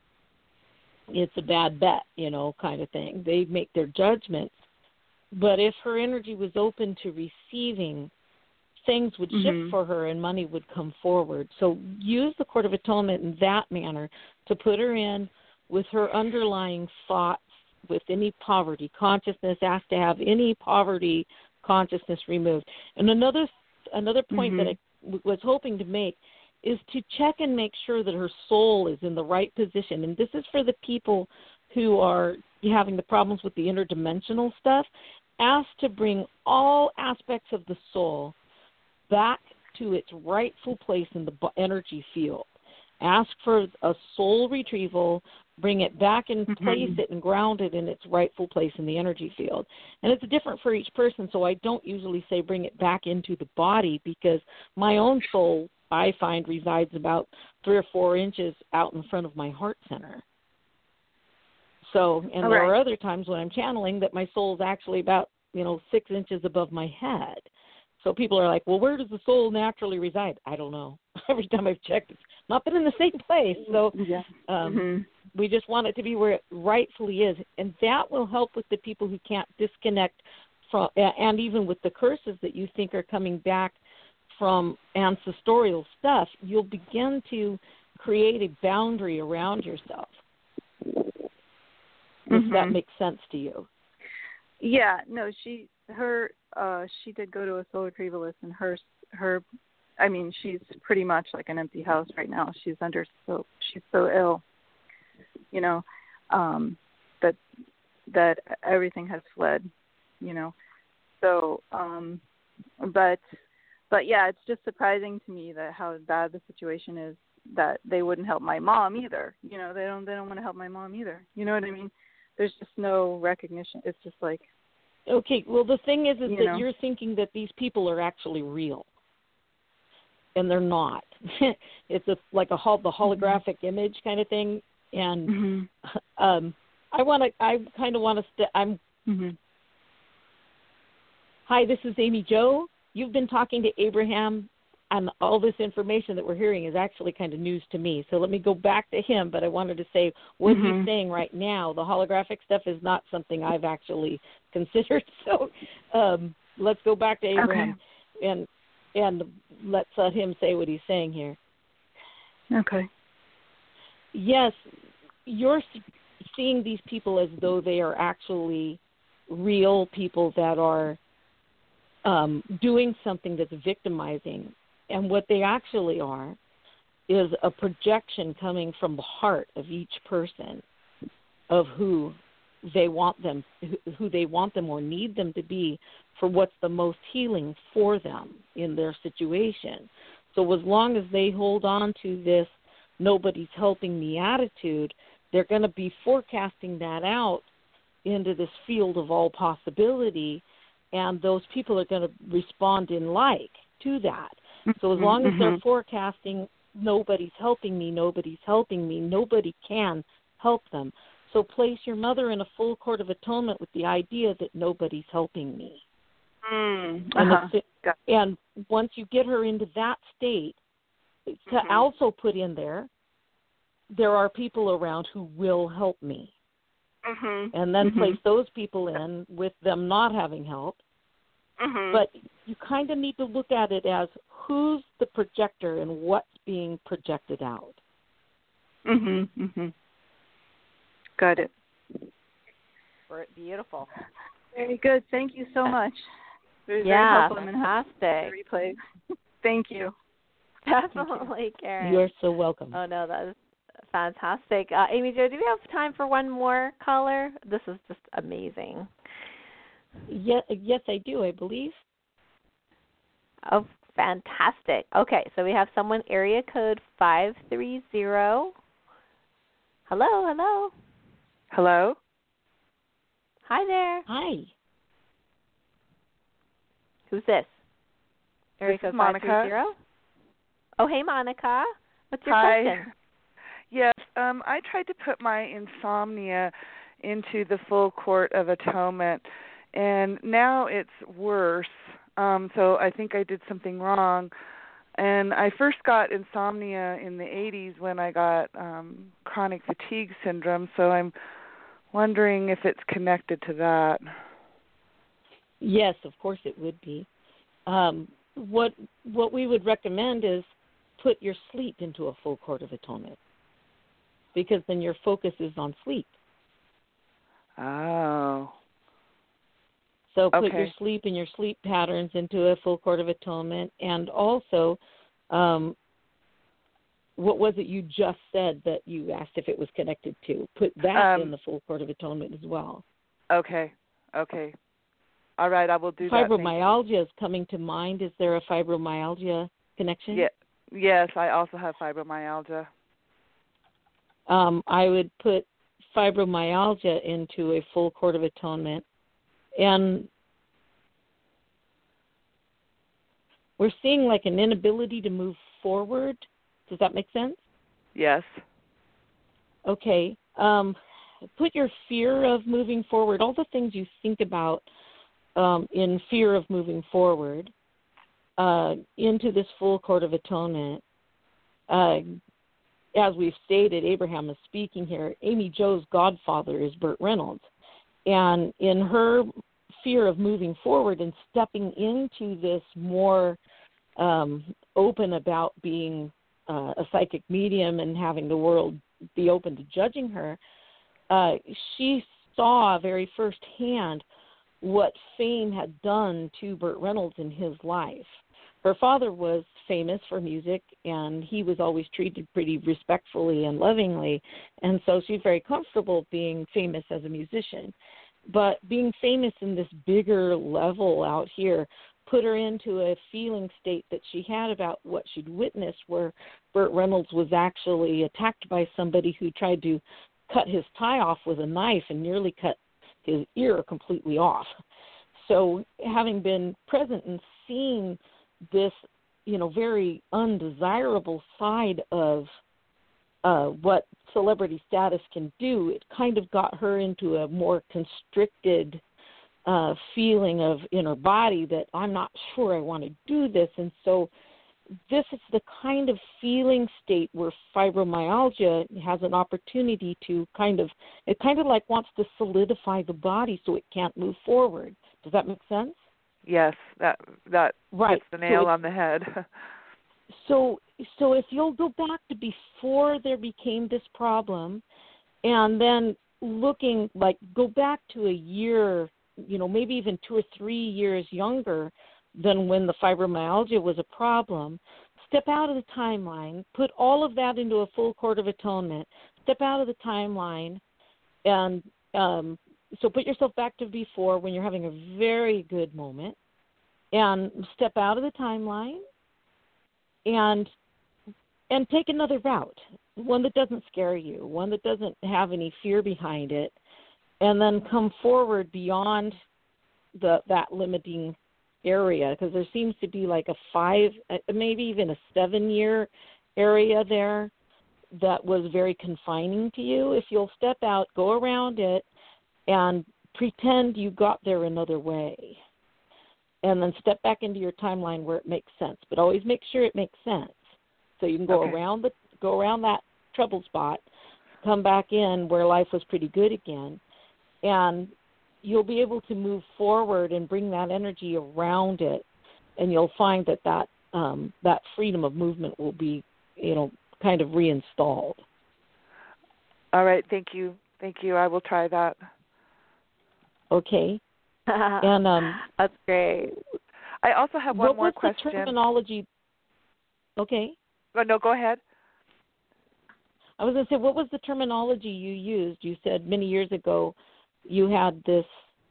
S3: it's a bad bet, you know, kind of thing. They make their judgments. But if her energy was open to receiving, things would shift
S4: mm-hmm.
S3: for her and money would come forward. So use the Court of Atonement in that manner to put her in with her underlying thoughts, with any poverty consciousness, asked to have any poverty consciousness removed. And another another point
S4: mm-hmm.
S3: that I w- was hoping to make is to check and make sure that her soul is in the right position. And this is for the people who are having the problems with the interdimensional stuff. Ask to bring all aspects of the soul back to its rightful place in the energy field. Ask for a soul retrieval, bring it back and
S4: mm-hmm.
S3: place it and ground it in its rightful place in the energy field. And it's different for each person, so I don't usually say bring it back into the body, because my own soul, I find, resides about three or four inches out in front of my heart center. So, and
S4: All
S3: there
S4: right.
S3: are other times when I'm channeling that my soul is actually about, you know, six inches above my head. So people are like, well, where does the soul naturally reside? I don't know. Every time I've checked, it's not been in the same place. So
S4: yeah.
S3: um,
S4: mm-hmm.
S3: we just want it to be where it rightfully is. And that will help with the people who can't disconnect from, and even with the curses that you think are coming back from ancestral stuff, you'll begin to create a boundary around yourself. If
S4: mm-hmm.
S3: that makes sense to you.
S4: Yeah, no, she, her, uh, she did go to a soul retrievalist, and her, her, I mean, she's pretty much like an empty house right now. She's under, so she's so ill, you know, um, that, that everything has fled, you know. So, um, but, but yeah, it's just surprising to me that how bad the situation is, that they wouldn't help my mom either. You know, they don't, they don't want to help my mom either. You know what I mean? There's just no recognition. It's just like,
S3: okay, well, the thing is, is
S4: you
S3: that
S4: know.
S3: you're thinking that these people are actually real, and they're not. It's a, like a hol- the holographic mm-hmm. image kind of thing, and mm-hmm. um, I want to. I kind of want to. St- I'm.
S4: Mm-hmm.
S3: Hi, this is Amy Jo. You've been talking to Abraham, and all this information that we're hearing is actually kind of news to me. So let me go back to him, but I wanted to say what mm-hmm. he's saying right now, the holographic stuff is not something I've actually considered. So um, let's go back to Abraham, okay. and and let's let him say what he's saying here.
S4: Okay.
S3: Yes, you're seeing these people as though they are actually real people that are um, doing something that's victimizing. And what they actually are is a projection coming from the heart of each person of who they want them, who they want them or need them to be for what's the most healing for them in their situation. So as long as they hold on to this nobody's helping me attitude, they're going to be forecasting that out into this field of all possibility, and those people are going to respond in like to that. So as long as
S4: mm-hmm.
S3: they're forecasting nobody's helping me, nobody's helping me, nobody can help them. So place your mother in a full court of atonement with the idea that nobody's helping me.
S4: Mm,
S3: and,
S4: uh-huh.
S3: it, and once you get her into that state, to
S4: mm-hmm.
S3: also put in there, there are people around who will help me.
S4: Mm-hmm.
S3: And then
S4: mm-hmm.
S3: place those people in with them not having help.
S4: Mm-hmm.
S3: But you kind of need to look at it as who's the projector and what's being projected out.
S4: Mm-hmm. Mm-hmm. Got it.
S2: Beautiful.
S4: Very good. Thank you so much. Very,
S2: yeah,
S4: very
S2: fantastic.
S4: The replay. Thank you.
S2: Definitely,
S4: Thank you.
S2: Karen.
S3: You're so welcome.
S2: Oh, no, that is fantastic. Uh, Amy Jo, do we have time for one more caller? This is just amazing.
S3: Yes, yes, I do, I believe.
S2: Oh, fantastic. Okay, so we have someone, area code five three zero. Hello, hello.
S5: Hello?
S2: Hi there.
S3: Hi.
S2: Who's this? Area
S5: This
S2: code
S5: is Monica.
S2: five three zero? Oh, hey, Monica. What's your
S5: Hi.
S2: question?
S5: Yes, um, I tried to put my insomnia into the full court of atonement, and now it's worse. Um, so I think I did something wrong. And I first got insomnia in the eighties when I got um, chronic fatigue syndrome, so I'm wondering if it's connected to that.
S3: Yes, of course it would be. Um, what what we would recommend is put your sleep into a full court of atonement, because then your focus is on sleep.
S5: Oh.
S3: So put
S5: Okay.
S3: your sleep and your sleep patterns into a full court of atonement, and also, um, what was it you just said that you asked if it was connected to? Put that
S5: Um,
S3: in the full court of atonement as well.
S5: Okay. Okay. All right, I will do that. Thank you.
S3: Fibromyalgia is coming to mind. Is there a fibromyalgia connection?
S5: Yeah. Yes, I also have fibromyalgia.
S3: Um, I would put fibromyalgia into a full court of atonement. And we're seeing like an inability to move forward. Does that make sense?
S5: Yes.
S3: Okay. Um, put your fear of moving forward, all the things you think about um, in fear of moving forward, uh, into this full court of atonement. Uh, as we've stated, Abraham is speaking here. Amy Jo's godfather is Burt Reynolds. And in her fear of moving forward and stepping into this more um, open about being uh, a psychic medium and having the world be open to judging her, uh, she saw very firsthand what fame had done to Burt Reynolds in his life. Her father was famous for music, and he was always treated pretty respectfully and lovingly, and so she's very comfortable being famous as a musician. But being famous in this bigger level out here put her into a feeling state that she had about what she'd witnessed, where Burt Reynolds was actually attacked by somebody who tried to cut his tie off with a knife and nearly cut his ear completely off. So having been present and seeing this, you know, very undesirable side of uh, what celebrity status can do, it kind of got her into a more constricted uh, feeling of in her body that I'm not sure I want to do this. And so this is the kind of feeling state where fibromyalgia has an opportunity to kind of, it kind of like wants to solidify the body so it can't move forward. Does that make sense?
S5: Yes, that that
S3: right.
S5: hits the nail
S3: so
S5: on the head.
S3: So, so if you'll go back to before there became this problem, and then looking like go back to a year, you know, maybe even two or three years younger than when the fibromyalgia was a problem, step out of the timeline, put all of that into a full court of atonement, step out of the timeline, and um, so put yourself back to before when you're having a very good moment, and step out of the timeline, and and take another route, one that doesn't scare you, one that doesn't have any fear behind it, and then come forward beyond the that limiting area, because there seems to be like a five, maybe even a seven-year area there that was very confining to you. If you'll step out, go around it, and pretend you got there another way, and then step back into your timeline where it makes sense. But always make sure it makes sense, so you can go
S5: Okay.
S3: around the go around that trouble spot, come back in where life was pretty good again, and you'll be able to move forward and bring that energy around it, and you'll find that that um, that freedom of movement will be, you know, kind of reinstalled.
S5: All right. Thank you. Thank you. I will try that.
S3: Okay. And um,
S2: that's great.
S5: I also have one
S3: what
S5: more
S3: was
S5: question.
S3: the terminology? Okay.
S5: Oh, no, go ahead.
S3: I was going to say, what was the terminology you used? You said many years ago you had this,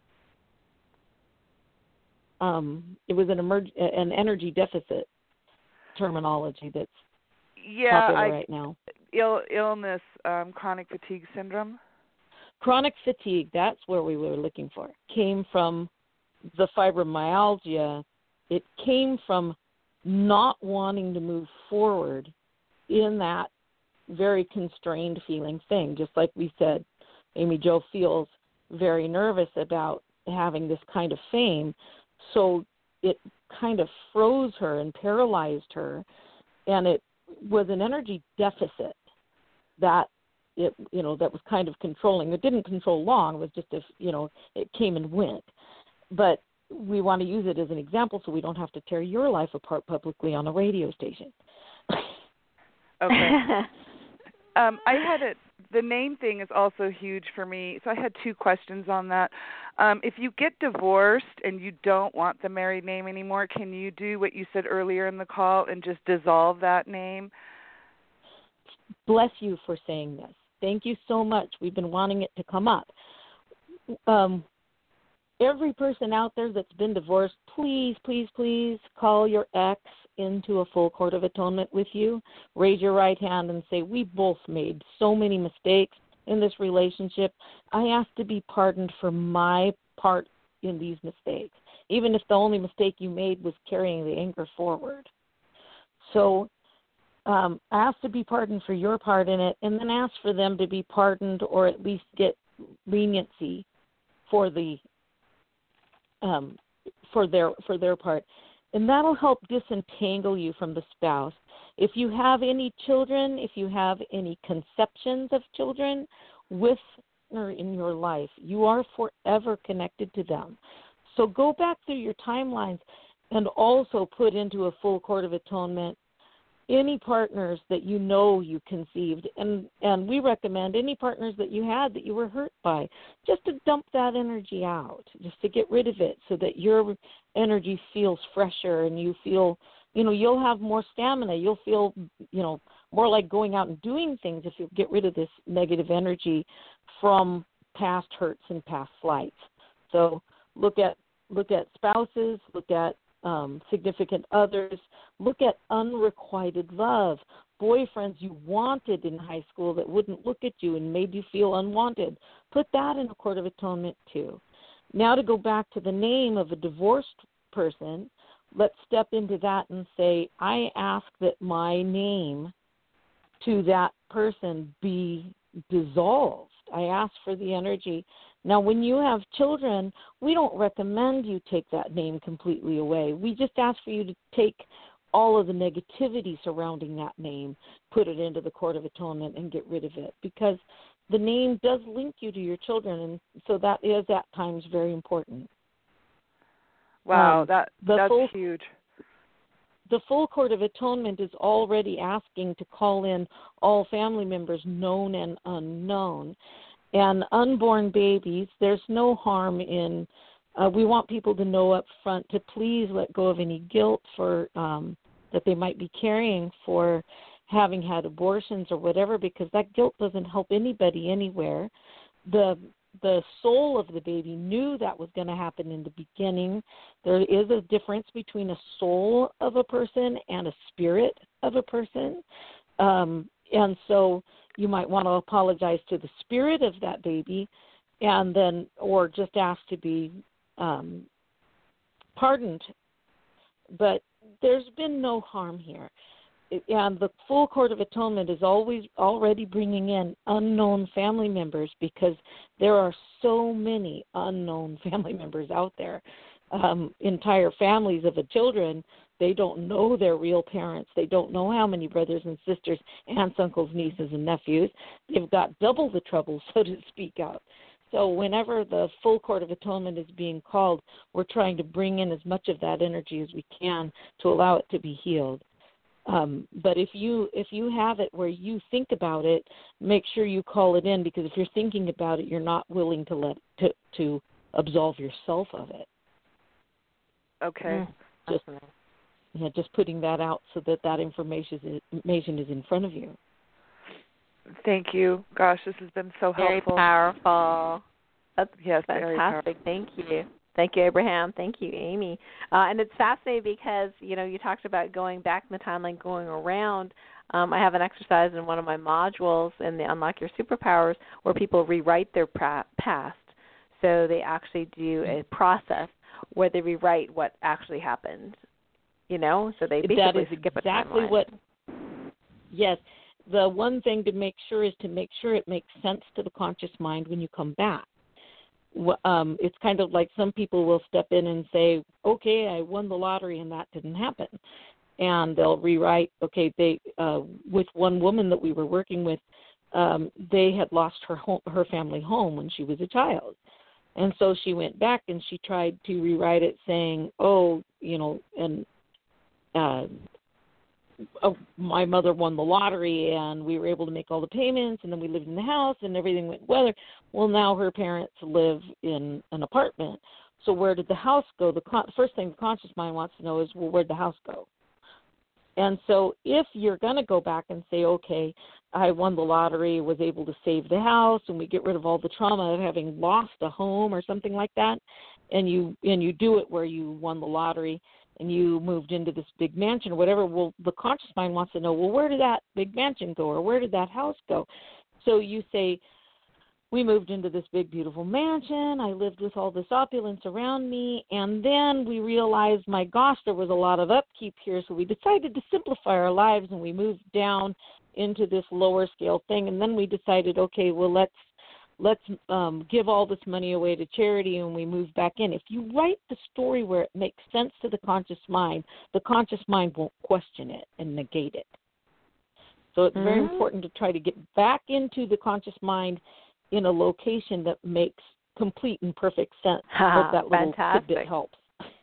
S3: um, it was an emerg- an energy deficit terminology that's
S5: Yeah,
S3: popular
S5: I,
S3: right now.
S5: Ill, illness, um, chronic fatigue syndrome.
S3: Chronic fatigue, that's where we were looking for. Came from the fibromyalgia. It came from not wanting to move forward in that very constrained feeling thing. Just like we said, Amy Jo feels very nervous about having this kind of fame. So it kind of froze her and paralyzed her. And it was an energy deficit that it, you know, that was kind of controlling. It didn't control long. It was just, if, you know, it came and went. But we want to use it as an example so we don't have to tear your life apart publicly on a radio station.
S5: Okay. um, I had a, the name thing is also huge for me, so I had two questions on that. Um, if you get divorced and you don't want the married name anymore, can you do what you said earlier in the call and just dissolve that name?
S3: Bless you for saying this. Thank you so much. We've been wanting it to come up. Um, every person out there that's been divorced, please, please, please call your ex into a full court of atonement with you. Raise your right hand and say, we both made so many mistakes in this relationship. I ask to be pardoned for my part in these mistakes, even if the only mistake you made was carrying the anger forward. So um, ask to be pardoned for your part in it, and then ask for them to be pardoned or at least get leniency for the um, for their for their part. And that'll help disentangle you from the spouse. If you have any children, if you have any conceptions of children with or in your life, you are forever connected to them. So go back through your timelines and also put into a full court of atonement any partners that you know you conceived. And, and we recommend any partners that you had that you were hurt by, just to dump that energy out, just to get rid of it so that your energy feels fresher and you feel, you know, you'll have more stamina. You'll feel, you know, more like going out and doing things if you get rid of this negative energy from past hurts and past slights. So look at look at spouses, look at um, significant others, look at unrequited love, boyfriends you wanted in high school that wouldn't look at you and made you feel unwanted. Put that in a court of atonement too. Now to go back to the name of a divorced person, let's step into that and say, I ask that my name to that person be dissolved. I ask for the energy. Now, when you have children, we don't recommend you take that name completely away. We just ask for you to take all of the negativity surrounding that name, put it into the court of atonement, and get rid of it, because the name does link you to your children, and so that is at times very important.
S5: Wow,
S3: um,
S5: that that's
S3: full,
S5: huge.
S3: The full court of atonement is already asking to call in all family members, known and unknown. And unborn babies, there's no harm in, uh, we want people to know up front to please let go of any guilt for um, that they might be carrying for having had abortions or whatever, because that guilt doesn't help anybody anywhere. The the soul of the baby knew that was going to happen in the beginning. There is a difference between a soul of a person and a spirit of a person. Um, and so you might want to apologize to the spirit of that baby, and then, or just ask to be um, pardoned. But there's been no harm here. And the full Court of Atonement is always already bringing in unknown family members, because there are so many unknown family members out there. Um, entire families of the children, they don't know their real parents. They don't know how many brothers and sisters, aunts, uncles, nieces, and nephews. They've got double the trouble, so to speak, out. So whenever the full Court of Atonement is being called, we're trying to bring in as much of that energy as we can to allow it to be healed. Um, but if you if you have it where you think about it, make sure you call it in, because if you're thinking about it, you're not willing to let to to absolve yourself of it.
S5: Okay.
S3: Mm, just yeah, just putting that out so that that information is, information is in front of you.
S5: Thank you. Gosh, this has been so
S2: Very
S5: helpful.
S2: powerful. That's
S5: yes, very
S2: fantastic. Thank you. Thank you, Abraham. Thank you, Amy. Uh, and it's fascinating because, you know, you talked about going back in the timeline, going around. Um, I have an exercise in one of my modules in the Unlock Your Superpowers where people rewrite their pra- past. So they actually do a process where they rewrite what actually happened, you know? So they basically
S3: that is
S2: skip
S3: exactly
S2: a timeline.
S3: What, yes. The one thing to make sure is to make sure it makes sense to the conscious mind when you come back. Um, it's kind of like some people will step in and say, okay, I won the lottery and that didn't happen. And they'll rewrite, okay, they uh, with one woman that we were working with, um, they had lost her home, her family home when she was a child. And so she went back and she tried to rewrite it saying, oh, you know, and uh, oh, my mother won the lottery and we were able to make all the payments and then we lived in the house and everything went well. Well, now her parents live in an apartment. So where did the house go? The con- first thing the conscious mind wants to know is, well, where'd the house go? And so if you're going to go back and say, okay, I won the lottery, was able to save the house, and we get rid of all the trauma of having lost a home or something like that, and you and you do it where you won the lottery and you moved into this big mansion or whatever, well, the conscious mind wants to know, well, where did that big mansion go or where did that house go? So you say, we moved into this big, beautiful mansion. I lived with all this opulence around me. And then we realized, my gosh, there was a lot of upkeep here. So we decided to simplify our lives and we moved down into this lower scale thing. And then we decided, okay, well, let's let's um, give all this money away to charity, and we move back in. If you write the story where it makes sense to the conscious mind, the conscious mind won't question it and negate it. So it's mm-hmm. very important to try to get back into the conscious mind in a location that makes complete and perfect sense.
S2: Ha,
S3: that little
S2: fantastic.
S3: tidbit helps.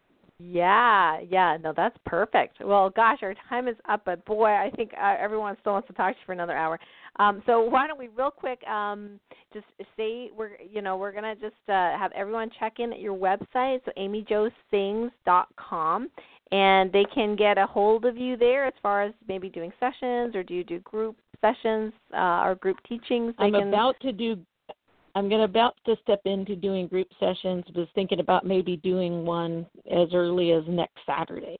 S2: Yeah, yeah, no, that's perfect. Well, gosh, our time is up, but boy, I think uh, everyone still wants to talk to you for another hour. Um, so why don't we, real quick, um, just say we're, you know, we're gonna just uh, have everyone check in at your website, so amy jo sings dot com, and they can get a hold of you there as far as maybe doing sessions, or do you do group sessions uh, or group teachings? They
S3: I'm
S2: can...
S3: about to do. I'm going to about to step into doing group sessions. Was thinking about maybe doing one as early as next Saturday.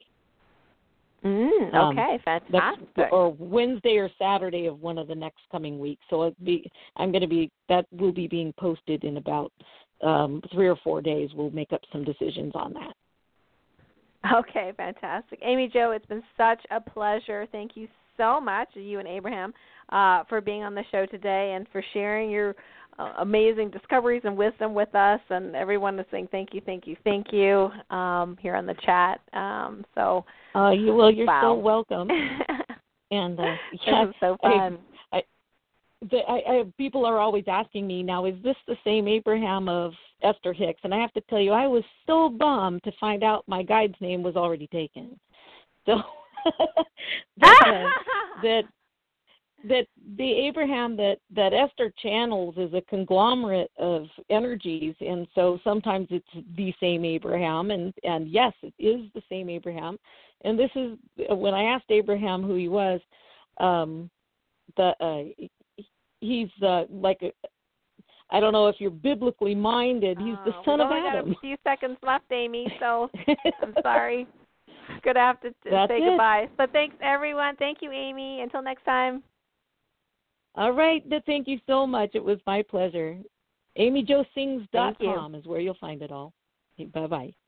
S2: Mm, okay, um, fantastic.
S3: Next, or Wednesday or Saturday of one of the next coming weeks. So it'll be, I'm going to be that will be being posted in about um, three or four days. We'll make up some decisions on that.
S2: Okay, fantastic. Amy Jo, it's been such a pleasure. Thank you so much, you and Abraham, uh, for being on the show today and for sharing your Uh, amazing discoveries and wisdom with us, and everyone is saying thank you, thank you, thank you um, here on the chat. Um, so,
S3: uh, you well, you're
S2: wow.
S3: so welcome. And uh, yeah,
S2: this is so fun.
S3: I, I, the, I, I, people are always asking me now, is this the same Abraham of Esther Hicks? And I have to tell you, I was so bummed to find out my guide's name was already taken. So that. uh, that that the Abraham that, that Esther channels is a conglomerate of energies, and so sometimes it's the same Abraham, and, and yes, it is the same Abraham. And this is, when I asked Abraham who he was, um, the uh, he's uh, like, a, I don't know if you're biblically minded. He's the
S2: Uh,
S3: son
S2: we've
S3: of
S2: only
S3: Adam.
S2: got a few seconds left, Amy, so I'm sorry. Gonna have to t-
S3: That's
S2: say
S3: it.
S2: goodbye. But thanks, everyone. Thank you, Amy. Until next time.
S3: All right. Thank you so much. It was my pleasure. amy jo sings dot com is where you'll find it all. Bye-bye.